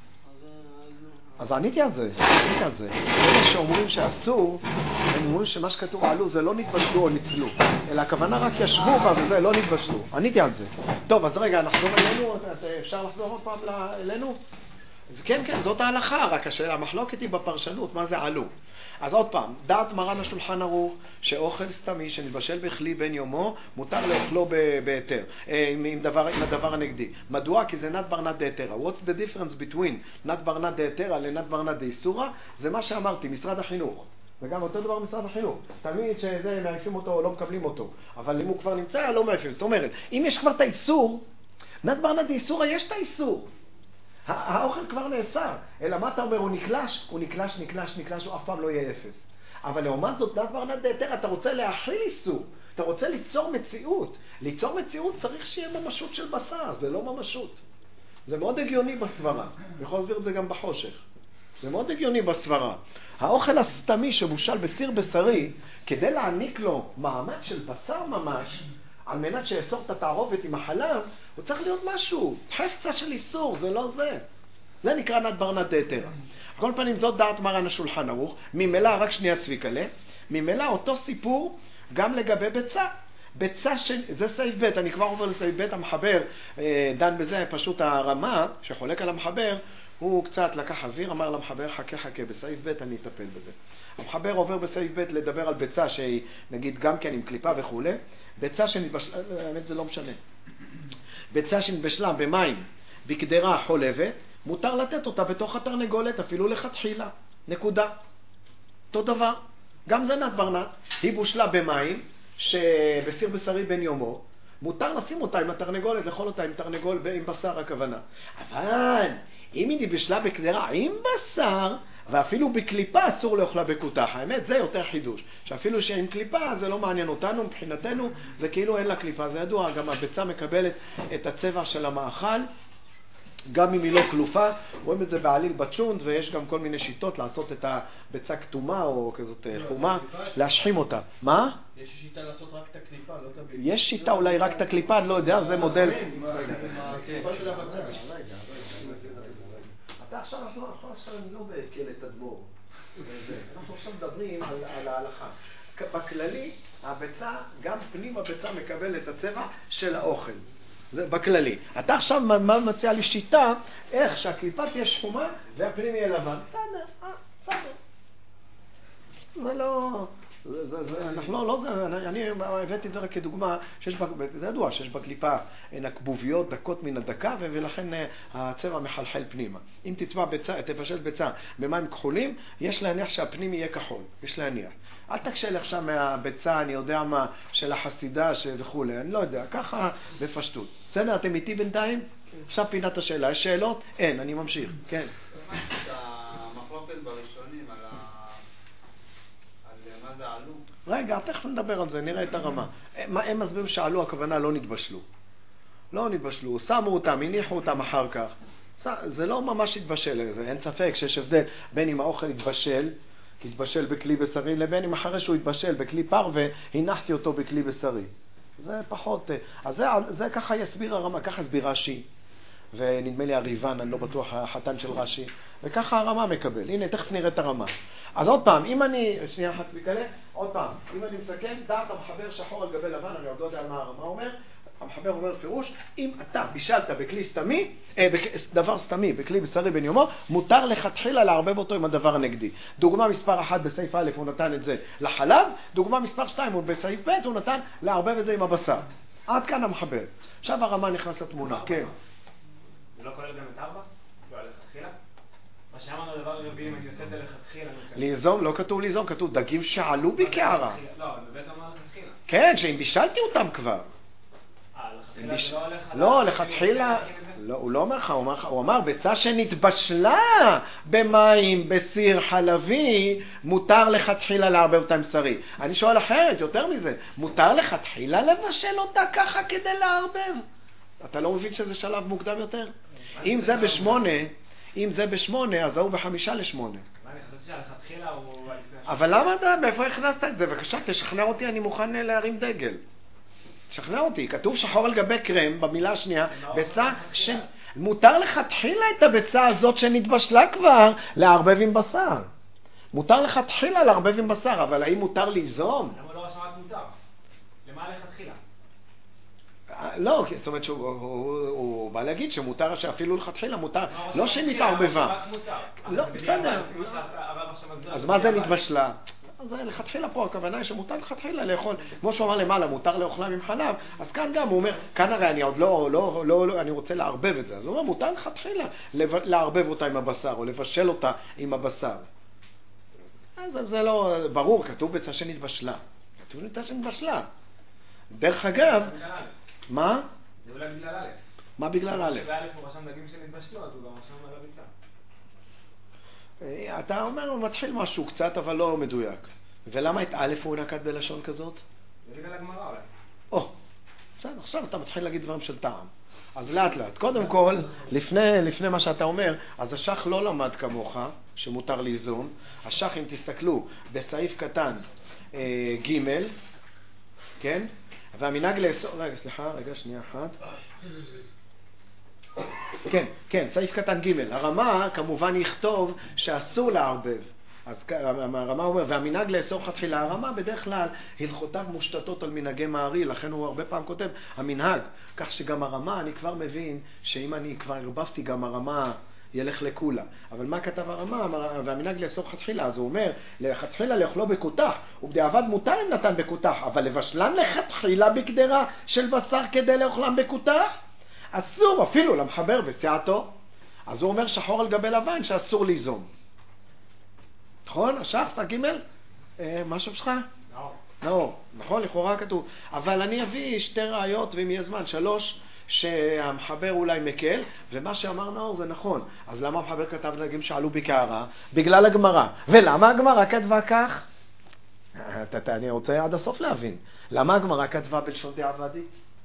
אז עניתי על זה, עניתי על זה. אלה שאומרים שאסור, הם אומרים שמה שכתוב עלו זה לא נתבשלו או ניצלו, אלא הכוונה רק ישבו בה וזה לא נתבשלו. עניתי על זה. טוב, אז רגע, נחזור אלינו, אפשר לחזור עוד פעם אלינו? אז כן, כן, זאת ההלכה, רק השאלה, המחלוקת היא בפרשנות, מה זה עלו. אז עוד פעם, דעת מרן השולחן ערוך, שאוכל סתמי שנתבשל בכלי בן יומו, מותר לאכלו בהיתר, עם, עם, דבר, עם הדבר הנגדי. מדוע? כי זה נת ברנת דהיתרא. What's the difference between נת ברנת דהיתרא לנת ברנת דאיסורא? זה מה שאמרתי, משרד החינוך. וגם אותו דבר משרד החינוך. תמיד שזה מעיפים אותו או לא מקבלים אותו. אבל אם הוא כבר נמצא, לא מעיפים. זאת אומרת, אם יש כבר את האיסור, נת ברנת דאיסורא יש את האיסור. האוכל כבר נאסר, אלא מה אתה אומר? הוא נקלש, הוא נקלש, נקלש, נקלש, הוא אף פעם לא יהיה אפס. אבל לעומת זאת, נת ברנת דהיתרא, אתה רוצה להכיל איסור, אתה רוצה ליצור מציאות. ליצור מציאות צריך שיהיה ממשות של בשר, זה לא ממשות. זה מאוד הגיוני בסברה, יכול להסביר את זה גם בחושך. זה מאוד הגיוני בסברה. האוכל הסתמי שבושל בסיר בשרי, כדי להעניק לו מעמד של בשר ממש, על מנת שיאסור את התערובת עם החלב, הוא צריך להיות משהו, חפצה של איסור, זה לא זה. זה נקרא נת ברנת דהיתרא. על כל פנים זאת דעת מרן השולחן ערוך, ממילא רק שנייה צביקלה, ממילא אותו סיפור גם לגבי ביצה. ביצה של, זה סעיף ב', אני כבר עובר לסעיף ב', המחבר דן בזה, פשוט הרמה שחולק על המחבר, הוא קצת לקח אוויר, אמר למחבר חכה חכה, בסעיף ב' אני אטפל בזה. המחבר עובר בסעיף ב' לדבר על ביצה שהיא נגיד גם כן עם קליפה וכו'. ביצה שנתבשלה, האמת זה לא משנה. ביצה שנתבשלה במים בקדרה חולבת, מותר לתת אותה בתוך התרנגולת אפילו לכתחילה. נקודה. אותו דבר. גם זה נת ברנת. היא בושלה במים שבסיר בשרי בן יומו. מותר לשים אותה עם התרנגולת, לאכול אותה עם תרנגול ועם בשר הכוונה. אבל אם היא נתבשלה בקדרה עם בשר, ואפילו בקליפה אסור לאכלה בקותח. האמת, זה יותר חידוש. שאפילו שעם קליפה זה לא מעניין אותנו, מבחינתנו זה כאילו אין לה קליפה. זה ידוע, גם הביצה מקבלת את הצבע של המאכל, גם אם היא לא כלופה. רואים את זה בעליל בצ'ונד, ויש גם כל מיני שיטות לעשות את הביצה כתומה או כזאת חומה, להשחים אותה. מה? יש שיטה לעשות רק את הקליפה, לא את הביצה. יש שיטה אולי רק את הקליפה, אני לא יודע, זה מודל. הקליפה של הבצע. אתה עכשיו, אנחנו עכשיו לא בכלא תדבור. אנחנו עכשיו מדברים על, על ההלכה. בכללי, הביצה, גם פנים הביצה מקבל את הצבע של האוכל. זה בכללי. אתה עכשיו מציע לי שיטה, איך שהקליפה תהיה שחומה והפנים יהיה לבן. בסדר, אה, בסדר. זה לא... אנחנו לא, לא, אני הבאתי את זה רק כדוגמה, זה ידוע שיש בקליפה נקבוביות דקות מן הדקה, ולכן הצבע מחלחל פנימה. אם תצבע ביצה, תבשל ביצה במים כחולים, יש להניח שהפנים יהיה כחול, יש להניח. אל תקשל עכשיו מהביצה, אני יודע מה, של החסידה וכו', אני לא יודע, ככה בפשטות. בסדר, אתם איתי בינתיים? עכשיו פינת השאלה, יש שאלות? אין, אני ממשיך, כן. המחלוקת בראשונים על מה זה עלו? רגע, תכף נדבר על זה, נראה את הרמה. הם מסבירים שעלו, הכוונה לא נתבשלו. לא נתבשלו, שמו אותם, הניחו אותם אחר כך. זה לא ממש התבשל, אין ספק שיש הבדל בין אם האוכל התבשל, התבשל בכלי בשרי, לבין אם אחרי שהוא התבשל בכלי פר והנחתי אותו בכלי בשרי. זה פחות, אז זה, זה ככה יסביר הרמה, ככה הסביר רש"י, ונדמה לי הריבן, אני לא בטוח, החתן של רש"י, וככה הרמה מקבל. הנה, תכף נראה את הרמה. אז עוד פעם, אם אני, שנייה אחת מקלה, עוד פעם, אם אני מסכם, דעת המחבר שחור על גבי לבן, אני עוד לא יודע על מה הרמה אומר, המחבר אומר פירוש, אם אתה בישלת בכלי סתמי, אה, דבר סתמי, בכלי בשרי בן יומו, מותר לכתחילה לערבב אותו עם הדבר הנגדי. דוגמה מספר אחת בסעיף א', הוא נתן את זה לחלב, דוגמה מספר שתיים, הוא בסעיף ב', הוא נתן לערבב את זה עם הבשר. עד כאן המחבר. עכשיו הרמה נכנס לתמונה, כן. זה לא כולל גם את ארבע? לא על לכתחילה? מה שאמרנו הדבר רביעי, אם אני עושה את זה לכתחילה. ליזום, לא כתוב ליזום, כתוב דגים שעלו בקערה. לא, בבית אמר לכתחילה. כן, שאם בישלתי אותם כבר. לא, לכתחילה, הוא לא אומר לך, הוא אמר, ביצה שנתבשלה במים, בסיר חלבי, מותר לכתחילה לערבב אותה עם שרי. אני שואל אחרת, יותר מזה, מותר לכתחילה לבשל אותה ככה כדי לערבב? אתה לא מבין שזה שלב מוקדם יותר? אם זה בשמונה, אם זה בשמונה, אז הוא בחמישה לשמונה. אני חושב שהלכתחילה הוא... אבל למה אתה, מאיפה הכנסת את זה? בבקשה, תשכנע אותי, אני מוכן להרים דגל. שכנע אותי, כתוב שחור על גבי קרם, במילה השנייה, ביצה ש... מותר לכתחילה את הביצה הזאת שנתבשלה כבר לערבב עם בשר. מותר לכתחילה לערבב עם בשר, אבל האם מותר ליזום? למה לא רשמת מותר? למה לכתחילה? לא, זאת אומרת שהוא בא להגיד שמותר, שאפילו לכתחילה מותר, לא שנתערבבה. לא, בסדר. אז מה זה נתבשלה? אז לכתחילה פה, הכוונה היא שמותר לכתחילה לאכול, כמו שהוא אמר למעלה, מותר לאוכלם עם חלב, אז כאן גם הוא אומר, כאן הרי אני עוד לא, לא, לא, לא, אני רוצה לערבב את זה, אז הוא אומר, מותר לכתחילה לערבב אותה עם הבשר, או לבשל אותה עם הבשר. אז זה לא, ברור, כתוב ביצה שנתבשלה. כתוב ביצה שנתבשלה. דרך אגב, מה? זה אולי בגלל א'. מה בגלל א'? באלף הוא רשם דגים שנתבשלו, אז הוא גם רשם על הביצה. אתה אומר, הוא מתחיל משהו קצת, אבל לא מדויק. ולמה את א' הוא נקט בלשון כזאת? זה בגלל הגמרא אולי. או, בסדר, עכשיו אתה מתחיל להגיד דברים של טעם. אז לאט לאט. קודם כל, לפני, לפני מה שאתה אומר, אז השח לא למד כמוך, שמותר ליזום. השח, אם תסתכלו, בסעיף קטן אה, ג', כן? והמנהג לאסור... רגע, סליחה, רגע, שנייה אחת. כן, כן, סעיף קטן ג', הרמה כמובן יכתוב שאסור לערבב. אז הרמה אומר, והמנהג לאסור חתחילה, הרמה בדרך כלל הלכותיו מושתתות על מנהגי מערי, לכן הוא הרבה פעם כותב המנהג, כך שגם הרמה, אני כבר מבין שאם אני כבר הרבבתי גם הרמה ילך לכולה. אבל מה כתב הרמה? והמנהג לאסור חתחילה, אז הוא אומר, לחתחילה לאכלו בקותח, ובדיעבד מותר אם נתן בקותח, אבל לבשלן לחתחילה בקדרה של בשר כדי לאכלם בקותח? אסור, אפילו למחבר בסיעתו. אז הוא אומר שחור על גבי לבן שאסור ליזום. נכון? השחת, גימל? אה, משהו שלך? לא. לא, נכון, לכאורה כתוב. אבל אני אביא שתי ראיות, ואם יהיה זמן, שלוש, שהמחבר אולי מקל, ומה שאמר נאור זה נכון. אז למה המחבר כתב דגים שעלו בקערה? בגלל הגמרא. ולמה הגמרא כתבה כך? אני רוצה עד הסוף להבין. למה הגמרא כתבה בלשון דיעבדי?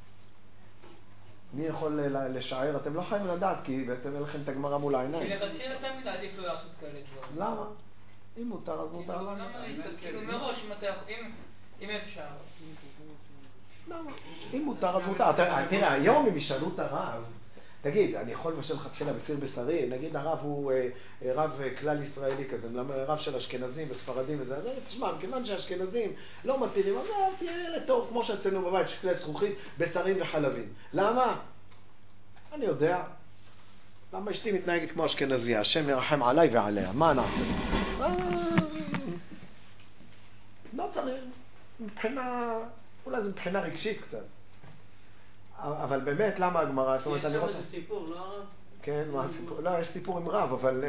מי יכול לשער? אתם לא חייבים לדעת, כי אתם אין לכם את הגמרא מול העיניים. כי לבדחיר תמיד עדיף לא לעשות כאלה דברים. למה? אם מותר, אז מותר לנו. למה להסתכל? כאילו מראש, אם אפשר. למה? אם מותר, אז מותר. תראה, היום אם ישאלו את הרב, תגיד, אני יכול לבשל לכתחילה בסיר בשרי, נגיד הרב הוא רב כלל ישראלי כזה, רב של אשכנזים וספרדים וזה, אז תשמע, מכיוון שהאשכנזים לא מתירים, אז תהיה לתור, כמו שאצלנו בבית, שכלי זכוכית, בשרים וחלבים. למה? אני יודע. למה אשתי מתנהגת כמו אשכנזיה? השם ירחם עליי ועליה. מה נעשה? לא צריך, מבחינה, אולי זה מבחינה רגשית קצת. אבל באמת, למה הגמרא? יש שם איזה סיפור, לא הרב? כן, מה הסיפור? לא, יש סיפור עם רב, אבל...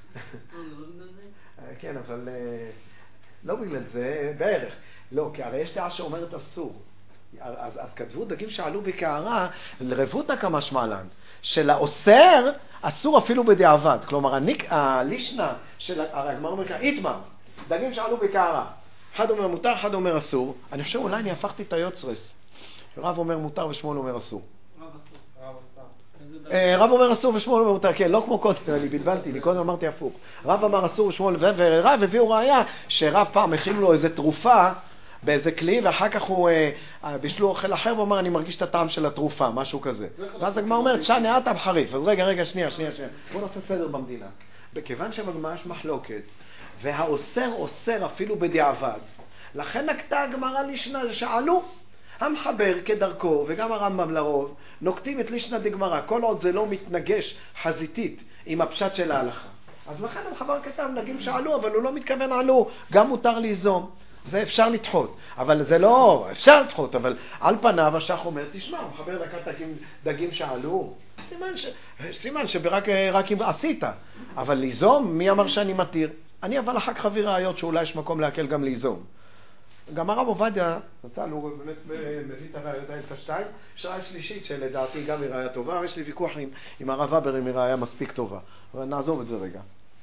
כן, אבל... לא בגלל זה, בערך. לא, כי הרי יש דעה שאומרת אסור. אז, אז כתבו דגים שעלו בקערה, לרבותא כמשמע לן, שלאוסר אסור אפילו בדיעבד. כלומר, הניק, הלישנה של הגמרא אומר כאן, איתמר, דגים שעלו בקערה. אחד אומר מותר, אחד אומר אסור. אני חושב, אולי אני הפכתי את היוצרס. רב אומר מותר ושמואל אומר אסור. רב אסור. רב אומר אסור ושמואל אומר מותר, כן, לא כמו קודם, אני בלבלתי, לי קודם אמרתי הפוך. רב אמר אסור ושמואל, ורב הביאו ראיה שרב פעם הכין לו איזה תרופה באיזה כלי, ואחר כך הוא בשלו אוכל אחר ואומר, אני מרגיש את הטעם של התרופה, משהו כזה. ואז הגמרא אומרת, שנה הטעם חריף. אז רגע, רגע, שנייה, שנייה, שנייה. בואו נעשה סדר במדינה. בכיוון שבגמרא יש מחלוקת, והאוסר אוסר אפילו בדיעבד, לכן נקטה הגמרא לישנה שעלו. המחבר כדרכו, וגם הרמב"ם לרוב, נוקטים את לישנא דגמרא, כל עוד זה לא מתנגש חזיתית עם הפשט של ההלכה. אז לכן המחבר כתב נגים שעלו, אבל הוא לא מתכוון עלו, גם מותר ליזום. זה אפשר לדחות, אבל זה לא, אפשר לדחות, אבל על פניו השח אומר, תשמע, המחבר לקט דגים, דגים שעלו, סימן, ש, סימן שברק רק אם עשית, אבל ליזום, מי אמר שאני מתיר? אני אבל אחר כך חביא ראיות שאולי יש מקום להקל גם ליזום. גם הרב עובדיה, נתן, הוא באמת מביא את הראיות האלה השתיים, יש ראיה שלישית שלדעתי גם היא ראיה טובה, יש לי ויכוח עם, עם הרב אבר אם היא ראיה מספיק טובה, אבל נעזוב את זה רגע.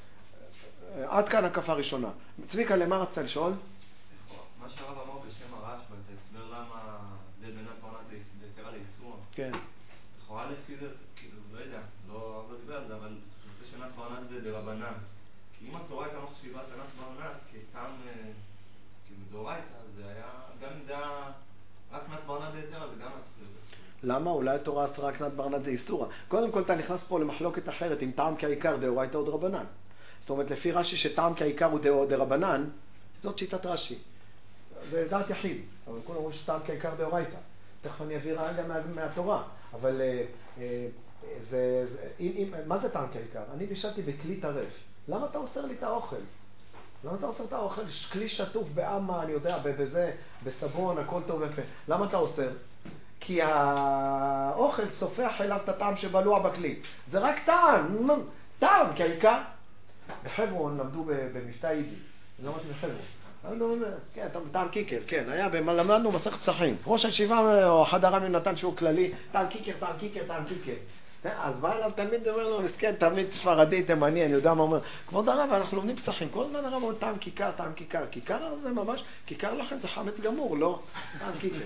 עד כאן הקפה ראשונה. צביקה, למה רצה לשאול? מה שהרב אמר בשם הרשב"א, זה הסבר למה זה בין הפרנת היתרה לאיסור. כן. לכאורה לפי זה, כאילו, לא יודע, לא הרבה דיבר על זה, אבל לפי שנת ברנת זה דרבנן. כי אם התורה הייתה מחשיבה את ענת ברנת כטעם, כאילו, דאורייתא, זה היה, גם אם זה היה רק נת ברנת זה היתרה, זה גם אסור. למה? אולי התורה אסרה רק נת ברנת זה איסורה. קודם כל אתה נכנס פה למחלוקת אחרת, אם טעם כעיקר דאורייתא או דרבנן. זאת אומרת, לפי רש"י שטעם כעיקר הוא דרבנן, זאת שיטת רש"י. זה דעת יחיד, אבל כולם אומרים שטעם כעיקר דאורייתא. תכף אני אביא רעיה גם מה, מהתורה, אבל אה, אה, זה, זה, אם, אם, מה זה טעם כעיקר? אני בישלתי בכלי טרף. למה אתה אוסר לי את האוכל? למה אתה אוסר את האוכל? כלי שטוף באמה, אני יודע, בזה, בסבון, הכל טוב ויפה. למה אתה אוסר? כי האוכל סופח אליו את הטעם שבלוע בכלי. זה רק טעם, טעם כעיקר. בחברון למדו במבטא יידי, למדתי בחברון. כן, טעם קיקר, כן, היה, למדנו מסכת פסחים. ראש הישיבה או אחד הרמים נתן שהוא כללי, טעם קיקר, טעם קיקר, טעם קיקר. אז בא אליו תלמיד אומר לו, מסכן, תלמיד ספרדי, תימני, אני יודע מה אומר. כבוד הרב, אנחנו לומדים פסחים, כל הזמן הרב אומר טעם כיכר, טעם כיכר. כיכר זה ממש, כיכר לכם זה חמץ גמור, לא? טעם כיכר.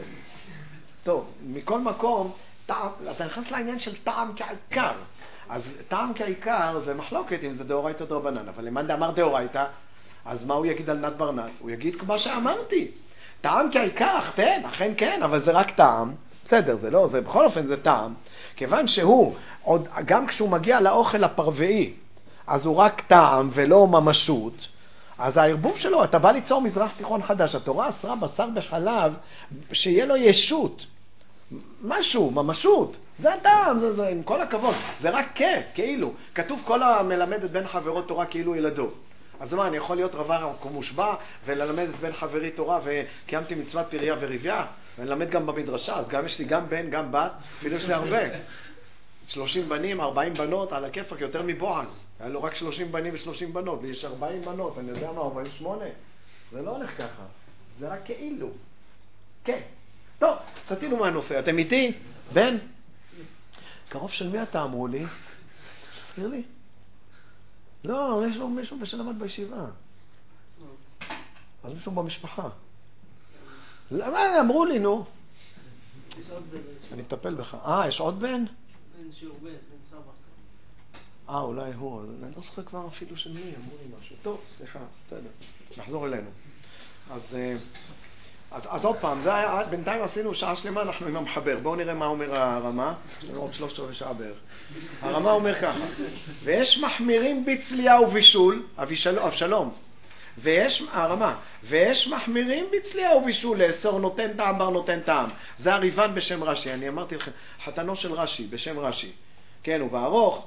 טוב, מכל מקום, טעם, אתה נכנס לעניין של טעם כעיקר. אז טעם כעיקר זה מחלוקת אם זה דאורייתא או דרבנן, אבל למאן דאמר דאורייתא, אז מה הוא יגיד על נת ברנת? הוא יגיד כמו שאמרתי, טעם כעיקר, כן, אכן כן, אבל זה רק טעם, בסדר, זה לא, זה בכל אופן זה טעם, כיוון שהוא, עוד, גם כשהוא מגיע לאוכל הפרבעי, אז הוא רק טעם ולא ממשות, אז הערבוב שלו, אתה בא ליצור מזרח תיכון חדש, התורה אסרה בשר בחלב, שיהיה לו ישות, משהו, ממשות, זה הטעם, זה, זה, עם כל הכבוד, זה רק כיף, כאילו, כתוב כל המלמד את בין חברות תורה כאילו ילדו. אז מה, אני יכול להיות רבה מושבע וללמד את בין חברי תורה וקיימתי מצוות פריה וריביה, וללמד גם במדרשה, אז גם יש לי גם בן, גם בת, אפילו יש לי הרבה. שלושים בנים, ארבעים בנות, על הכיפק, יותר מבועז. היה לו רק שלושים בנים ושלושים בנות, ויש ארבעים בנות, אני יודע מה, ארבעים ושמונה. זה לא הולך ככה, זה רק כאילו. כן. טוב, סתינו מהנושא, אתם איתי? בן? קרוב של מי אתה אמרו לי? תראה לי. לא, יש לו מישהו שלמד בישיבה. אז מישהו במשפחה. למה אמרו לי, נו? אני אטפל בך. אה, יש עוד בן? בן שיעור בן, בן סבא. אה, אולי הוא. אני לא זוכר כבר אפילו של מי, אמרו לי משהו. טוב, סליחה, בסדר. נחזור אלינו. אז... אז, אז עוד פעם, זה היה, בינתיים עשינו שעה שלמה, אנחנו עם המחבר. בואו נראה מה אומר הרמה. יש לנו עוד שלושת רבעי שעה בערך. הרמה אומר ככה, ויש מחמירים בצלייה ובישול, אבשלום, ויש, הרמה, ויש מחמירים בצלייה ובישול, לאסור נותן טעם בר נותן טעם. זה הריבן בשם רש"י, אני אמרתי לכם, חתנו של רש"י, בשם רש"י. כן, הוא בארוך.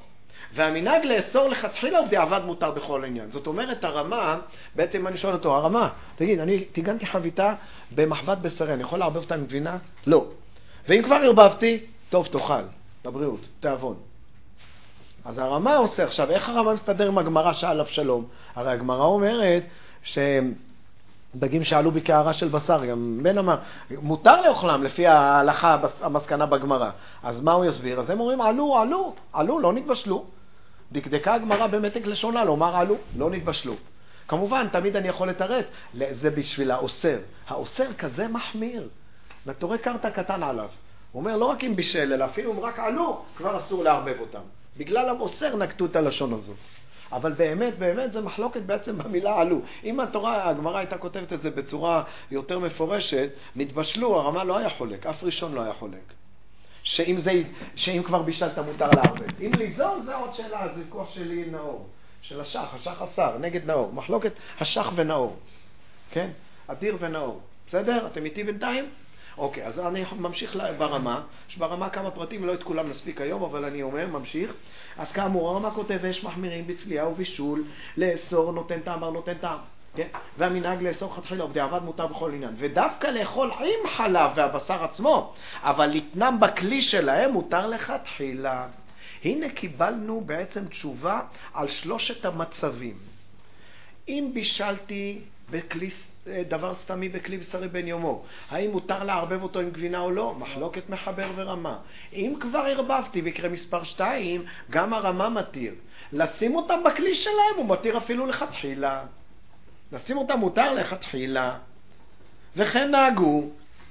והמנהג לאסור לכתחילה ובדיעבד מותר בכל עניין. זאת אומרת, הרמה, בעצם אני שואל אותו, הרמה, תגיד, אני תיגנתי חביתה במחבת בשרי, אני יכול לערבב אותה עם גבינה? לא. ואם כבר ערבבתי, טוב, תאכל, בבריאות, תיאבון. אז הרמה עושה עכשיו, איך הרמה מסתדר עם הגמרא שאל אבשלום? הרי הגמרא אומרת שדגים שעלו בקערה של בשר, גם בן אמר, מותר לאוכלם לפי ההלכה, המסקנה בגמרא. אז מה הוא יסביר? אז הם אומרים, עלו, עלו, עלו, לא נתבשלו. דקדקה הגמרא במתק לשונה, לומר עלו, לא נתבשלו. כמובן, תמיד אני יכול לתרץ, זה בשביל האוסר. האוסר כזה מחמיר. נתורי קרתא קטן עליו. הוא אומר, לא רק אם בישל, אלא אפילו אם רק עלו, כבר אסור לערבב אותם. בגלל האוסר נקטו את הלשון הזו. אבל באמת, באמת זה מחלוקת בעצם במילה עלו. אם התורה, הגמרא הייתה כותבת את זה בצורה יותר מפורשת, נתבשלו, הרמה לא היה חולק, אף ראשון לא היה חולק. שאם, זה, שאם כבר בישלת מותר לערבב. אם ליזום זה עוד שאלה, זה ויכוח שלי עם נאור. של השח, השח אסר, נגד נאור. מחלוקת השח ונאור. כן? אדיר ונאור. בסדר? אתם איתי בינתיים? אוקיי, אז אני ממשיך ברמה, שברמה כמה פרטים, לא את כולם נספיק היום, אבל אני אומר, ממשיך. אז כאמור, הרמה כותב, יש מחמירים בצלייה ובישול, לאסור נותן טעם, אמר נותן טעם. כן? והמנהג לאסור חתחילה ובדיעבד מותר בכל עניין. ודווקא לאכול עם חלב והבשר עצמו, אבל לתנם בכלי שלהם מותר לכתחילה. הנה קיבלנו בעצם תשובה על שלושת המצבים. אם בישלתי בכלי דבר סתמי בכלי בשרי בן יומו, האם מותר לערבב אותו עם גבינה או לא? מחלוקת מחבר ורמה. אם כבר ערבבתי בקרה מספר שתיים, גם הרמה מתיר. לשים אותם בכלי שלהם הוא מתיר אפילו לכתחילה. לשים אותם מותר לכתחילה. וכן נהגו.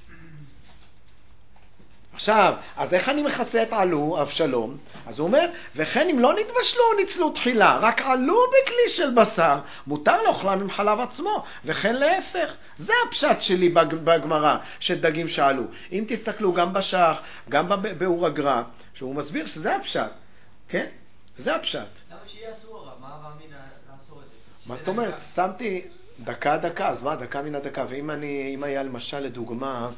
עכשיו, אז איך אני מכסה את עלו, אבשלום? אז הוא אומר, וכן אם לא נתבשלו או ניצלו תחילה, רק עלו בכלי של בשר, מותר לאוכלם עם חלב עצמו, וכן להפך. זה הפשט שלי בגמרא, שדגים שעלו. אם תסתכלו גם בשח, גם באור הגר"א, שהוא מסביר שזה הפשט. כן? זה הפשט. למה שיהיה אסור הרב? מה המאמין לאסור את זה? מה זאת אומרת? שמתי דקה דקה, אז מה? דקה מן הדקה. ואם אני, אם היה למשל לדוגמה,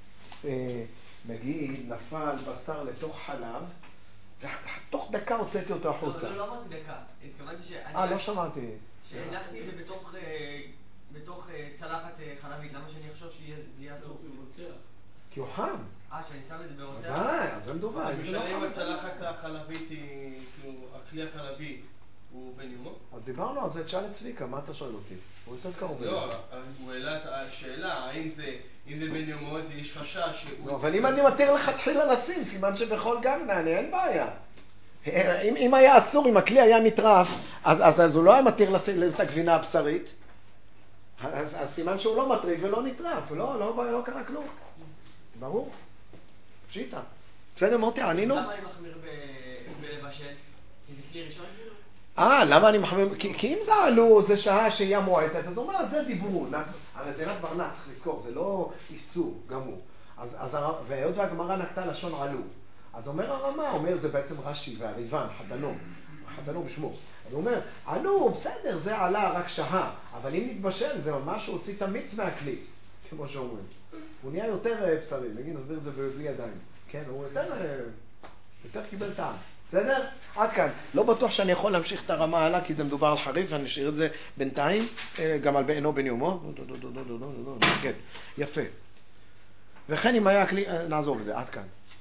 נגיד, נפל בשר לתוך חלב, תוך דקה הוצאתי אותו החוצה. לא, לא אמרתי דקה. התכוונתי שאני... אה, לא שמעתי. שהנחתי את זה בתוך, בתוך צלחת חלבית. למה שאני אחשוב שיהיה אסור? כי הוא חם. אה, שאני שם את זה ברוצח? ודאי, זה מדובר. משנה אם הצלחת החלבית היא, כאילו, הכלי החלבי הוא בן יומו? אז דיברנו על זה, תשאל את צביקה, מה אתה שואל אותי? הוא יותר קרוב אליי. לא, הוא העלה את השאלה, האם זה בן יומו, יש חשש שהוא... אבל אם אני מתיר לכתחילה לשים, סימן שבכל גמנה, אני אין בעיה. אם היה אסור, אם הכלי היה נטרף, אז הוא לא היה מתיר לשים את הגבינה הבשרית, אז סימן שהוא לא מטריף ולא נטרף, לא קרה כלום. ברור? פשיטה. בסדר, מוטי, ענינו? למה אני מחמיר בבשל? כי זה כלי ראשון כאילו? אה, למה אני מחמיר? כי אם זה עלו, זה שעה שהיא מועטת, אז הוא אומר, זה דיברו. הרי זה רק ברנץ, לזכור, זה לא איסור, גמור. והיות והגמרא נקטה לשון עלו. אז אומר הרמה, אומר, זה בעצם רש"י והריבן, חתנו, חתנו בשמו. אז הוא אומר, עלו, בסדר, זה עלה רק שעה, אבל אם נתבשל, זה ממש הוציא את המיץ מהכלי, כמו שאומרים. הוא נהיה יותר בשרי, נגיד, נסביר את זה בלי ידיים. כן, הוא יותר, יותר קיבל טעם. בסדר? עד כאן. לא בטוח שאני יכול להמשיך את הרמה הלאה, כי זה מדובר על חריף, ואני אשאיר את זה בינתיים, גם על בעינו בן יומו. כן, יפה. וכן אם היה הכלי, נעזור את זה, עד כאן.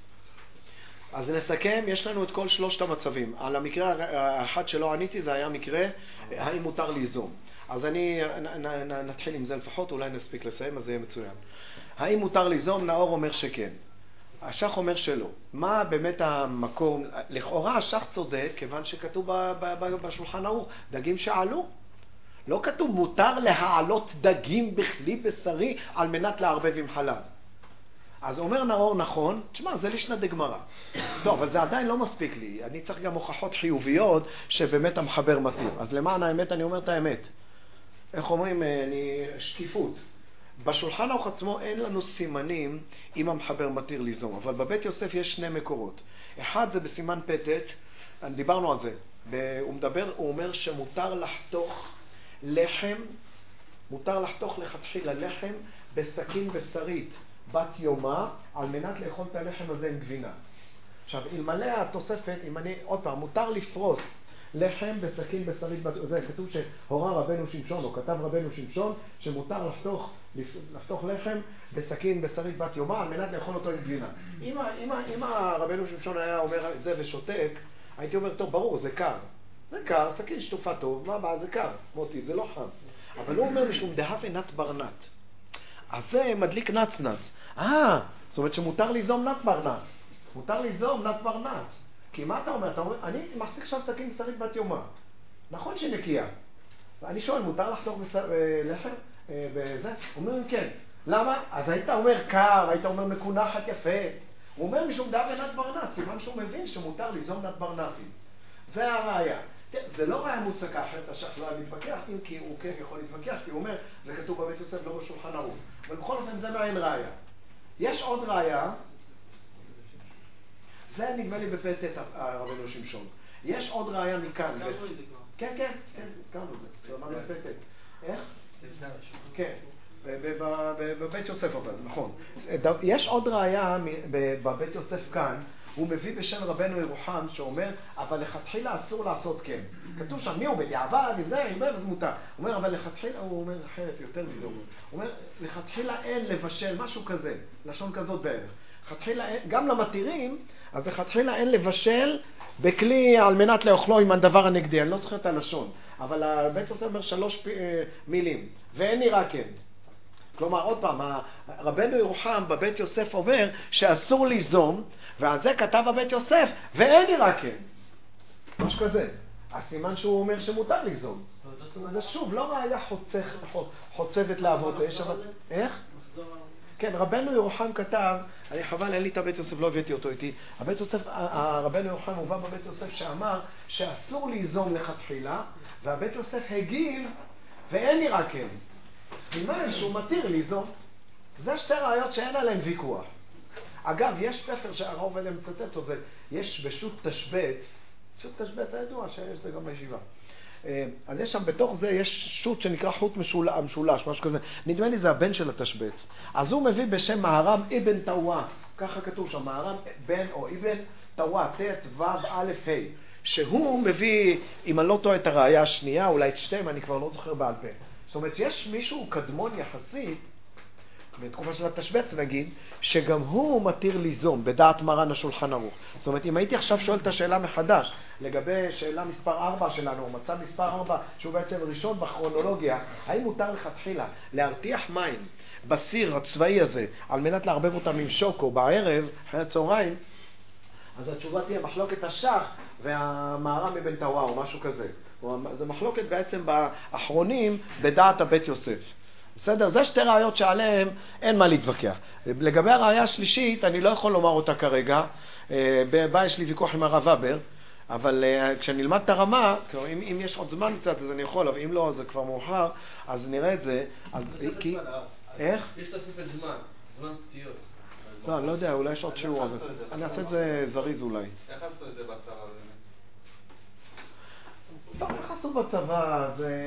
אז נסכם, יש לנו את כל שלושת המצבים. על המקרה האחד שלא עניתי, זה היה מקרה, האם מותר ליזום. אז אני נתחיל עם זה לפחות, אולי נספיק לסיים, אז זה יהיה מצוין. האם מותר ליזום? נאור אומר שכן. השח אומר שלא. מה באמת המקום? לכאורה השח צודק, כיוון שכתוב בשולחן ערוך, דגים שעלו. לא כתוב מותר להעלות דגים בכלי בשרי על מנת לערבב עם חלב. אז אומר נאור נכון, תשמע, זה לשנת דגמרא. טוב, אבל זה עדיין לא מספיק לי. אני צריך גם הוכחות חיוביות שבאמת המחבר מתיר. אז למען האמת אני אומר את האמת. איך אומרים? אני... שקיפות. בשולחן ערוך עצמו אין לנו סימנים אם המחבר מתיר ליזום, אבל בבית יוסף יש שני מקורות. אחד זה בסימן פתת, דיברנו על זה. הוא מדבר, הוא אומר שמותר לחתוך לחם, מותר לחתוך לכתחילה לחם בסכין בשרית בת יומה, על מנת לאכול את הלחם הזה עם גבינה. עכשיו, אלמלא התוספת, אם אני, עוד פעם, מותר לפרוס לחם בסכין בשרית בת... זה כתוב שהורה רבנו שמשון, או כתב רבנו שמשון, שמותר לחתוך, לחתוך לחם בסכין בשרית בת יומה, על מנת לאכול אותו עם גבינה. אם, אם, אם הרבנו שמשון היה אומר את זה ושותק, הייתי אומר, טוב, ברור, זה קר. זה קר, סכין שטופה טוב, מה הבא, זה קר. מוטי, זה לא חם. אבל הוא אומר משום דהב נת ברנת. אז זה מדליק נצנץ. אה, זאת אומרת שמותר ליזום נת ברנת. מותר ליזום נת ברנת. כי מה אתה אומר? אתה אומר, אני מחזיק שם סכין בשרית בת יומה. נכון שהיא נקייה. ואני שואל, מותר לחתוך לחם בזה? אומרים כן. למה? אז היית אומר קר, היית אומר מקונחת יפה. הוא אומר משום דהב נת ברנת, סימן שהוא מבין שמותר ליזום נת ברנתים. זה הראיה. זה לא ראיה מוצקה, אחרת השח לא היה מתווכח, אם כי הוא כן יכול להתווכח, כי הוא אומר, זה כתוב בבית יוסף, לא בשולחן ערוך. אבל בכל אופן זה מעין ראיה. יש עוד ראיה, זה נדמה לי בפתת הרבנו שמשון. יש עוד ראיה מכאן. הזכרנו את זה כבר. כן, כן, כן, הזכרנו את זה. זה אמר בפתת. איך? כן, בבית יוסף אבל, נכון. יש עוד ראיה בבית יוסף כאן, הוא מביא בשם רבנו ירוחם שאומר, אבל לכתחילה אסור לעשות כן. כתוב שם, מי הוא בדיעבד, זה, אם אז מותר. הוא אומר, אבל לכתחילה, הוא אומר אחרת, יותר מזה. הוא אומר, לכתחילה אין לבשל, משהו כזה, לשון כזאת בערך. לכתחילה אין, גם למתירים, אז לכתחילה אין לבשל בכלי על מנת לאוכלו עם הדבר הנגדי. אני לא זוכר את הלשון, אבל הבית יוסף אומר שלוש מילים, ואין נראה כן. כלומר, עוד פעם, רבנו ירוחם בבית יוסף אומר שאסור ליזום, ועל זה כתב הבית יוסף, ואין נראה כן. משהו כזה. הסימן שהוא אומר שמותר ליזום. זה שוב, לא ראיה חוצבת לעבוד. איך? כן, רבנו ירוחם כתב, אני חבל, אין לי את הבית יוסף, לא הבאתי אותו איתי. הבית יוסף, רבנו ירוחם הובא בבית יוסף שאמר שאסור ליזום לכתחילה, והבית יוסף הגיב, ואין נראה כן. סימן שהוא מתיר ליזום. זה שתי ראיות שאין עליהן ויכוח. אגב, יש ספר שהרב אלה מצטט אותו, יש בשו"ת תשבץ, שו"ת תשבץ הידוע שיש זה גם בישיבה. אז יש שם, בתוך זה יש שו"ת שנקרא חוט משולש, משולש, משהו כזה. נדמה לי זה הבן של התשבץ. אז הוא מביא בשם מהר"ם אבן טוואה, ככה כתוב שם, מהר"ם בן או אבן טוואה, ת' ו' א' ה', שהוא מביא, אם אני לא טועה את הראיה השנייה, אולי את שתיים, אני כבר לא זוכר בעל פה. זאת אומרת, יש מישהו קדמון יחסית, בתקופה של התשבץ נגיד, שגם הוא מתיר ליזום בדעת מרן השולחן ערוך. זאת אומרת, אם הייתי עכשיו שואל את השאלה מחדש, לגבי שאלה מספר ארבע שלנו, או מצב מספר ארבע, שהוא בעצם ראשון בכרונולוגיה, האם מותר לכתחילה להרתיח מים בסיר הצבאי הזה, על מנת להרבב אותם עם שוקו בערב, אחרי הצהריים, אז התשובה תהיה מחלוקת השח והמהר"ם אבן טוואה, או משהו כזה. זה מחלוקת בעצם באחרונים בדעת הבית יוסף. בסדר? זה שתי ראיות שעליהן אין מה להתווכח. לגבי הראיה השלישית, אני לא יכול לומר אותה כרגע. בה יש לי ויכוח עם הרב אבר, אבל כשנלמד את הרמה, אם, אם יש עוד זמן קצת, אז אני יכול, אבל אם לא, זה כבר מאוחר, אז נראה את זה. אז, כי... איך? יש תוספת זמן, זמן פתיות. לא, אני לא יודע, אולי יש עוד שיעור. אני אעשה את זה זריז אולי. איך עשו את זה בצבא? לא, איך עשו בצבא? זה...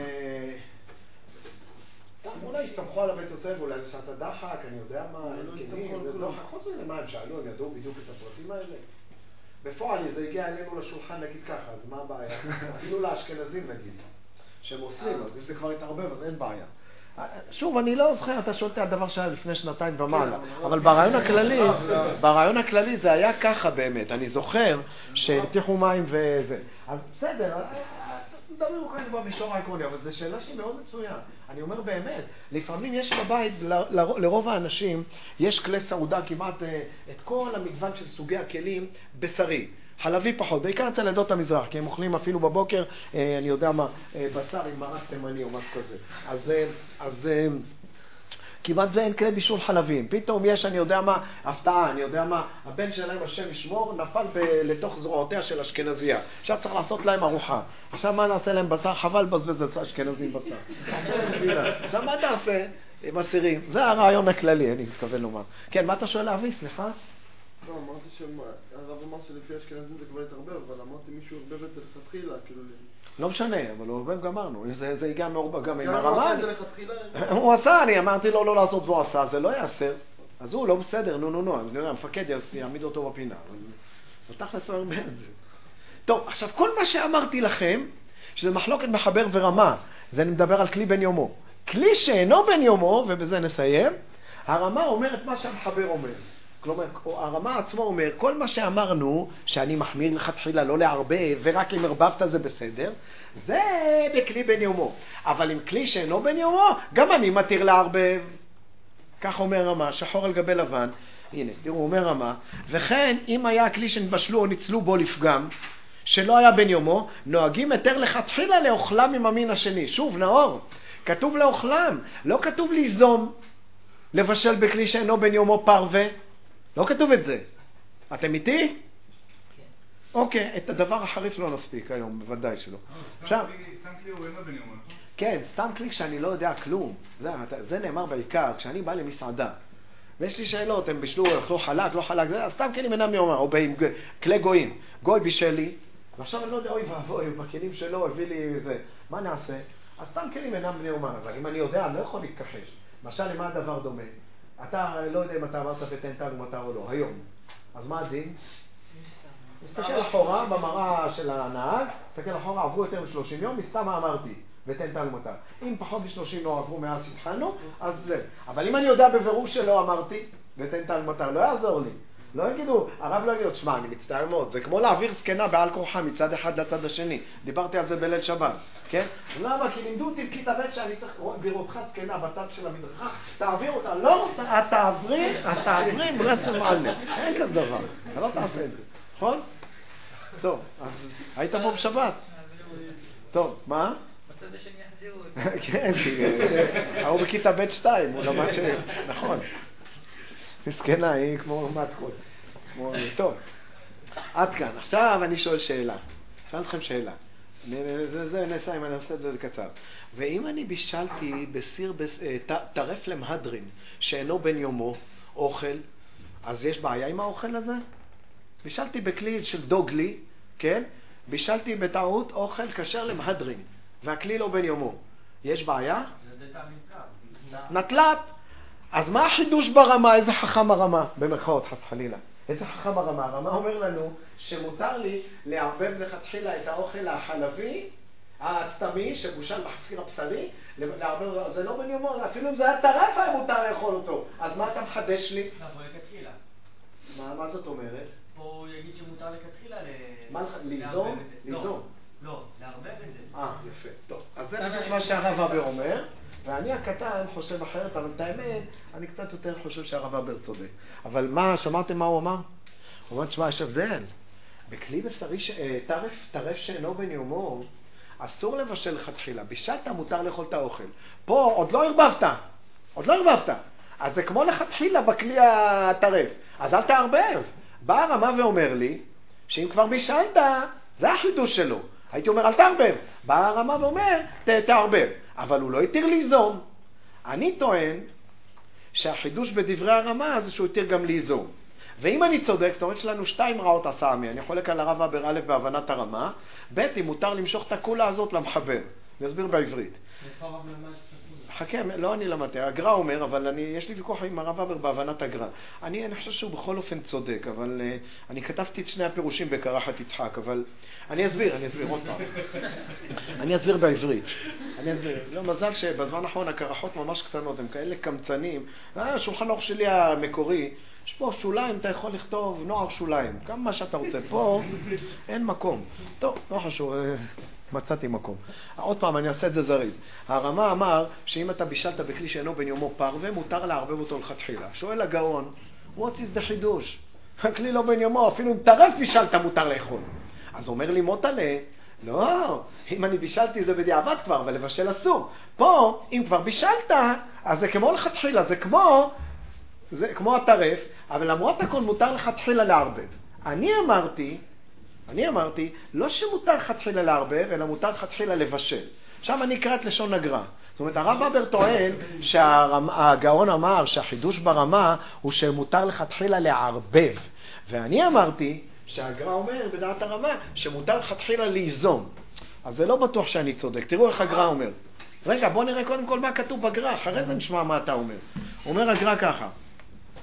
אולי הסתמכו על הבית יוסף, אולי זה שעת הדחק, אני יודע מה, חוץ מזה מה הם שאלו, הם ידעו בדיוק את הפרטים האלה. בפועל זה הגיע אלינו לשולחן נגיד ככה, אז מה הבעיה? אפילו לאשכנזים נגיד, שהם עושים, אז אם זה כבר התערבב, אז אין בעיה. שוב, אני לא זוכר, אתה שואל את הדבר שהיה לפני שנתיים ומעלה, אבל ברעיון הכללי, ברעיון הכללי זה היה ככה באמת, אני זוכר שהרתיחו מים וזה. אז בסדר, נדבר כאן במישור העקרוני, אבל זו שאלה שהיא מאוד מצויה. אני אומר באמת, לפעמים יש בבית, לרוב האנשים, יש כלי סעודה כמעט את כל המגוון של סוגי הכלים בשרי. חלבי פחות, בעיקר אצל עדות המזרח, כי הם אוכלים אפילו בבוקר, אני יודע מה, בשר עם מרק תימני או משהו כזה. אז, אז כמעט זה אין כלי בישול חלבים. פתאום יש, אני יודע מה, הפתעה, אני יודע מה, הבן שלהם, השם ישמור, נפל ב- לתוך זרועותיה של אשכנזייה. עכשיו צריך לעשות להם ארוחה. עכשיו מה נעשה להם בשר? חבל בזבז את אשכנזים בשר. עכשיו מה תעשה עם אסירים? זה הרעיון הכללי, אני מתכוון לומר. כן, מה אתה שואל להביא? סליחה? לא, אמרתי שהרב אמר שלפי אשכנזים זה כבר התערבב, אבל אמרתי מישהו ערבב את זה לכתחילה, כאילו... לא משנה, אבל הוא ערבב גמרנו, זה, זה הגיע מעורבב גם עם הרמב"ם. הרמב"ם. הוא עשה, אני אמרתי לו לא לעשות והוא עשה, זה לא יעשה. אז הוא לא בסדר, נו נו נו, המפקד יעמיד אותו בפינה. בתכלס הוא הרבה את זה. טוב, עכשיו כל מה שאמרתי לכם, שזה מחלוקת מחבר ורמה, זה אני מדבר על כלי בן יומו. כלי שאינו בן יומו, ובזה נסיים, הרמה אומר את מה שהמחבר אומר. כלומר, הרמה עצמו אומר, כל מה שאמרנו, שאני מחמיר לכתחילה לא לערבב, ורק אם הרבבת זה בסדר, זה בכלי בן יומו. אבל עם כלי שאינו בן יומו, גם אני מתיר לערבב. כך אומר רמה, שחור על גבי לבן. הנה, תראו, אומר רמה, וכן, אם היה הכלי שנבשלו או ניצלו בו לפגם, שלא היה בן יומו, נוהגים יותר לכתחילה לאוכלם עם המין השני. שוב, נאור, כתוב לאוכלם, לא כתוב ליזום, לבשל בכלי שאינו בן יומו פרווה. לא כתוב את זה. אתם איתי? כן. אוקיי, את הדבר החריף לא נספיק היום, בוודאי שלא. סתם כלי הוא אינו בן יומו, נכון? כן, סתם כלי כשאני לא יודע כלום. זה, זה נאמר בעיקר, כשאני בא למסעדה, ויש לי שאלות, הם בשלו, אכלו חלק, לא חלק, זה, סתם כלים אינם יאמר, או בכלי גויים. גוי בישל לי, ועכשיו אני לא יודע, אוי ואבוי, בכלים שלו הביא לי זה. מה נעשה? אז סתם כלים אינם בני יאמר, אבל אם אני יודע, אני לא יכול להתכחש. למשל, למה הדבר דומה? אתה לא יודע אם אתה אמרת ותן תג ומטר או לא, היום. אז מה הדין? מסתכל אחורה במראה של הנהג, מסתכל אחורה, עברו יותר מ-שלושים יום, מסתם אמרתי ותן תג ומטר. אם פחות מ-שלושים לא עברו מאז שהתחלנו, אז זה. אבל אם אני יודע בבירור שלא אמרתי ותן תג ומטר, לא יעזור לי. לא יגידו, הרב לא יגידו, שמע, אני מצטער מאוד, זה כמו להעביר סקנה בעל כורחה מצד אחד לצד השני. דיברתי על זה בליל שבת, כן? למה? כי לימדו אותי בכיתה ב' שאני צריך לראותך סקנה בצד של המדרכה, תעביר אותה, לא, את תעברי, את תעברי עם רסם מעלה. אין כזה דבר, אתה לא תעשה את זה, נכון? טוב, אז היית פה בשבת. טוב, מה? בצד השני יחזירו אותי. כן, הוא בכיתה ב' שתיים, הוא למד ש... נכון. מסכנה, היא כמו מתקות. טוב, עד כאן. עכשיו אני שואל שאלה. שאל אתכם שאלה. זה, זה נעשה, אם אני עושה את זה קצר. ואם אני בישלתי בסיר, טרף למהדרין, שאינו בן יומו, אוכל, אז יש בעיה עם האוכל הזה? בישלתי בכלי של דוגלי, כן? בישלתי בטעות אוכל כשר למהדרין, והכלי לא בן יומו. יש בעיה? זה תמיד נטלת. אז מה החידוש ברמה? איזה חכם הרמה? במרכאות, חס חלילה. איזה חכם הרמה? הרמה אומר לנו שמותר לי לערבב לכתחילה את האוכל החלבי, הסתמי, שבושל בחפיר הבשרי, לערבב, זה לא בן יומו, אפילו אם זה היה טרף היה מותר לאכול אותו. אז מה אתה מחדש לי? לא, פה לכתחילה. מה, מה זאת אומרת? פה הוא יגיד שמותר לכתחילה ל... מה לך? ליזום? ליזום. לא, לערבב את זה. אה, יפה. טוב, אז זה בדיוק מה שהרב אבר אומר. ואני הקטן חושב אחרת, אבל את האמת, אני קצת יותר חושב שהרב אבר צודק. אבל מה, שמעתם מה הוא אמר? הוא אומר, תשמע, יש הבדל. בכלי בשרי, ש... טרף, טרף שאינו בן יומו, אסור לבשל לכתחילה. בישלת, מותר לאכול את האוכל. פה עוד לא הרבבת. עוד לא הרבבת. אז זה כמו לכתחילה בכלי הטרף. אז אל תערבב. בא הרמה ואומר לי, שאם כבר בישלת, זה החידוש שלו. הייתי אומר, אל תערבב. בא הרמה ואומר, ת, תערבב. אבל הוא לא יתיר ליזום. אני טוען שהחידוש בדברי הרמה זה שהוא יתיר גם ליזום. ואם אני צודק, זאת אומרת שלנו שתיים רעות עשה עמי. אני חולק על הרב אבר א' בהבנת הרמה. ב' אם מותר למשוך את הקולה הזאת למחבר. אני אסביר בעברית. חכה, לא אני למדתי, הגר"א אומר, אבל אני, יש לי ויכוח עם הרב אבר בהבנת הגר"א. אני, אני חושב שהוא בכל אופן צודק, אבל uh, אני כתבתי את שני הפירושים בקרחת יצחק, אבל אני אסביר, אני אסביר עוד פעם. אני אסביר בעברית. אני אסביר. לא, מזל שבזמן האחרון הקרחות ממש קטנות, הם כאלה קמצנים. אה, שולחן אור שלי המקורי, יש פה שוליים, אתה יכול לכתוב נוער שוליים, כמה מה שאתה רוצה. פה אין מקום. טוב, לא חשוב. מצאתי מקום. עוד פעם, אני אעשה את זה זריז. הרמה אמר שאם אתה בישלת בכלי שאינו בן יומו פרווה, מותר לערבב אותו לכתחילה. שואל הגאון, what's is the חידוש? הכלי לא בן יומו, אפילו אם טרף בישלת מותר לאכול. אז אומר לי מוטלה, לא, אם אני בישלתי זה בדיעבד כבר, אבל לבשל אסור. פה, אם כבר בישלת, אז זה כמו לכתחילה, זה כמו, זה כמו הטרף, אבל למרות הכל מותר לכתחילה לערבב. אני אמרתי, אני אמרתי, לא שמותר לכתחילה לערבב, אלא מותר לכתחילה לבשל. עכשיו אני אקרא את לשון הגר"א. זאת אומרת, הרב אבר טוען שהגאון אמר שהחידוש ברמה הוא שמותר לכתחילה לערבב. ואני אמרתי שהגר"א אומר בדעת הרמה שמותר לכתחילה ליזום. אז זה לא בטוח שאני צודק. תראו איך הגר"א אומר. רגע, בוא נראה קודם כל מה כתוב בגר"א, אחרי זה נשמע מה אתה אומר. אומר הגר"א ככה.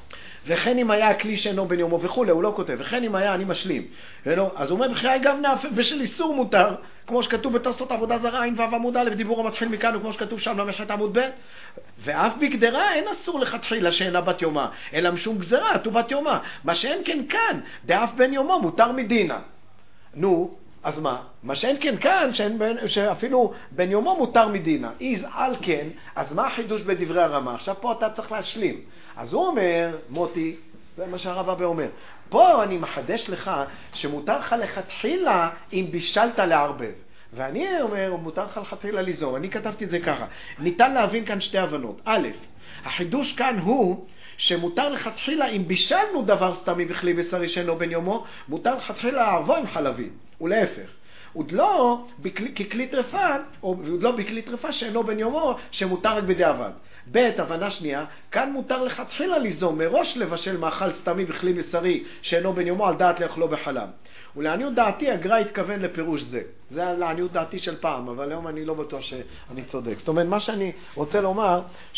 וכן אם היה הכלי שאינו בן יומו וכו', הוא לא כותב, וכן אם היה אני משלים. ולא, אז הוא אומר, בחיי גבנה, בשל איסור מותר, כמו שכתוב בתוספות עבודה זרה, עין ואב עמוד א', דיבור המתחיל מכאן, וכמו שכתוב שם למחת עמוד ב', ואף בגדרה אין אסור לכתחילה שאינה בת יומה, אלא משום גזרה, תו בת יומה. מה שאין כן כאן, דאף בן יומו מותר מדינה. נו, אז מה? מה שאין כן כאן, שאין בין, שאפילו בן יומו מותר מדינה. איז על כן, אז מה החידוש בדברי הרמה? עכשיו פה אתה צריך להשלים. אז הוא אומר, מוטי, זה מה שהרב אבא אומר, פה אני מחדש לך שמותר לך לכתחילה אם בישלת לערבב. ואני אומר, מותר לך לכתחילה ליזום. אני כתבתי את זה ככה. ניתן להבין כאן שתי הבנות. א', החידוש כאן הוא שמותר לכתחילה אם בישלנו דבר סתמי בכלי בשרי שאינו בן יומו, מותר לכתחילה לערבו עם חלבים. ולהפך. עוד לא בכלי, ככלי טרפה, או עוד לא בכלי טרפה שאינו בן יומו, שמותר רק בדיעבד. ב', הבנה שנייה, כאן מותר לכתחילה ליזום, מראש לבשל מאכל סתמי בכלי בשרי שאינו בן יומו על דעת לאכלו בחלב. ולעניות דעתי הגר"א התכוון לפירוש זה. זה לעניות דעתי של פעם, אבל היום אני לא בטוח שאני צודק. זאת אומרת, מה שאני רוצה לומר,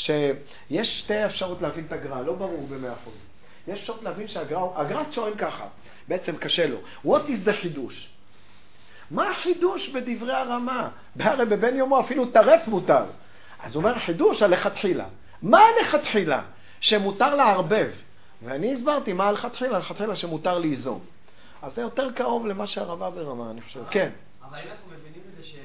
שיש שתי אפשרות להבין את הגר"א, לא ברור במאה אחוז. יש אפשרות להבין שהגר"א, הגר"א שואל ככה, בעצם קשה לו. What is the חידוש? מה החידוש בדברי הרמה? הרי בבן יומו אפילו טרף מותר. אז הוא אומר חידוש על לכתחילה. מה לכתחילה? שמותר לערבב. ואני הסברתי מה לכתחילה, לכתחילה שמותר ליזום. אז זה יותר קרוב למה שהרבה ברמה, אני חושב. כן. אבל אם אנחנו מבינים את זה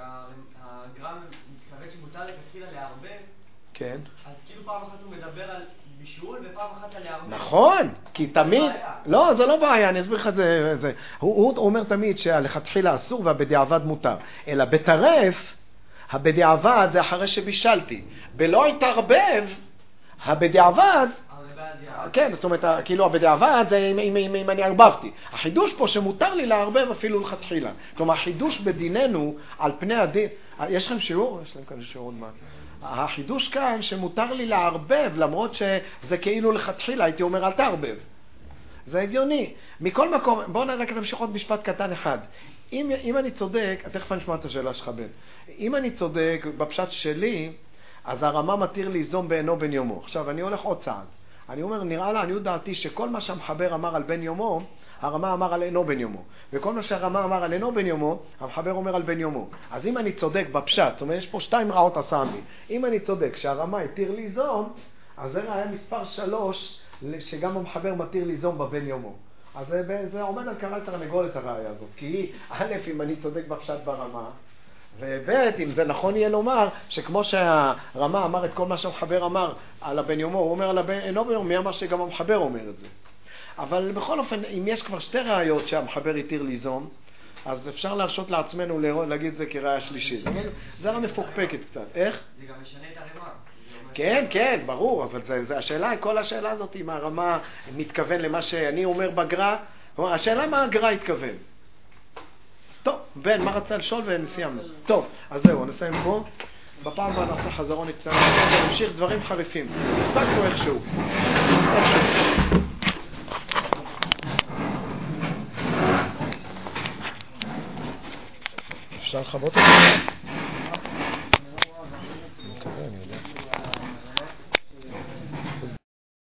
שהגר"א מתכוון שמותר לכתחילה לערבב, כן. אז כאילו פעם אחת הוא מדבר על בישול ופעם אחת על לערבב. נכון, כי תמיד... לא, זה לא בעיה, אני אסביר לך את זה. זה. הוא, הוא אומר תמיד שהלכתחילה אסור והבדיעבד מותר. אלא בטרף, הבדיעבד זה אחרי שבישלתי. בלא התערבב, הבדיעבד... כן, זאת אומרת, כאילו הבדיעבד זה אם, אם, אם, אם אני ערבבתי. החידוש פה שמותר לי לערבב אפילו לכתחילה. כלומר, החידוש בדיננו על פני הדין... יש לכם שיעור? יש להם כאן שיעור עוד מעט. החידוש כאן שמותר לי לערבב, למרות שזה כאילו לכתחילה, הייתי אומר, אל תערבב. זה הגיוני. מכל מקום, בואו נראה נמשיך עוד משפט קטן אחד. אם, אם אני צודק, תכף אני אשמע את השאלה שלך בן. אם אני צודק בפשט שלי, אז הרמה מתיר ליזום בעינו בן יומו. עכשיו, אני הולך עוד צעד. אני אומר, נראה לה, אני יודעתי שכל מה שהמחבר אמר על בן יומו, הרמה אמר על אינו בן יומו. וכל מה שהרמה אמר על אינו בן יומו, המחבר אומר על בן יומו. אז אם אני צודק בפשט, זאת אומרת, יש פה שתיים רעות עשה לי. אם אני צודק שהרמה התיר ליזום, אז זה היה מספר שלוש, שגם המחבר מתיר ליזום בבן יומו. אז זה, זה עומד על קרל תרנגולת הראיה הזאת. כי א', אם אני צודק בפשט ברמה, וב' אם זה נכון יהיה לומר שכמו שהרמה אמר את כל מה שהמחבר אמר על הבן יומו, הוא אומר על הבן אינו בן יומו, מי אמר שגם המחבר אומר את זה. אבל בכל אופן, אם יש כבר שתי ראיות שהמחבר התיר ליזום, אז אפשר להרשות לעצמנו להגיד את זה כראיה שלישית. זה לא מפוקפקת קצת. איך? זה גם משנה את הרמה. כן, כן, ברור, אבל זה, זה השאלה, כל השאלה הזאת אם הרמה מתכוון למה שאני אומר בגר"א, השאלה מה הגר"א התכוון. טוב, בן, מה רצה לשאול ונסיימנו. טוב, אז זהו, נסיים פה. בפעם הבאה נעשה חזרון קצת, נמשיך דברים חריפים. הספקנו איכשהו. אפשר לחוות את זה?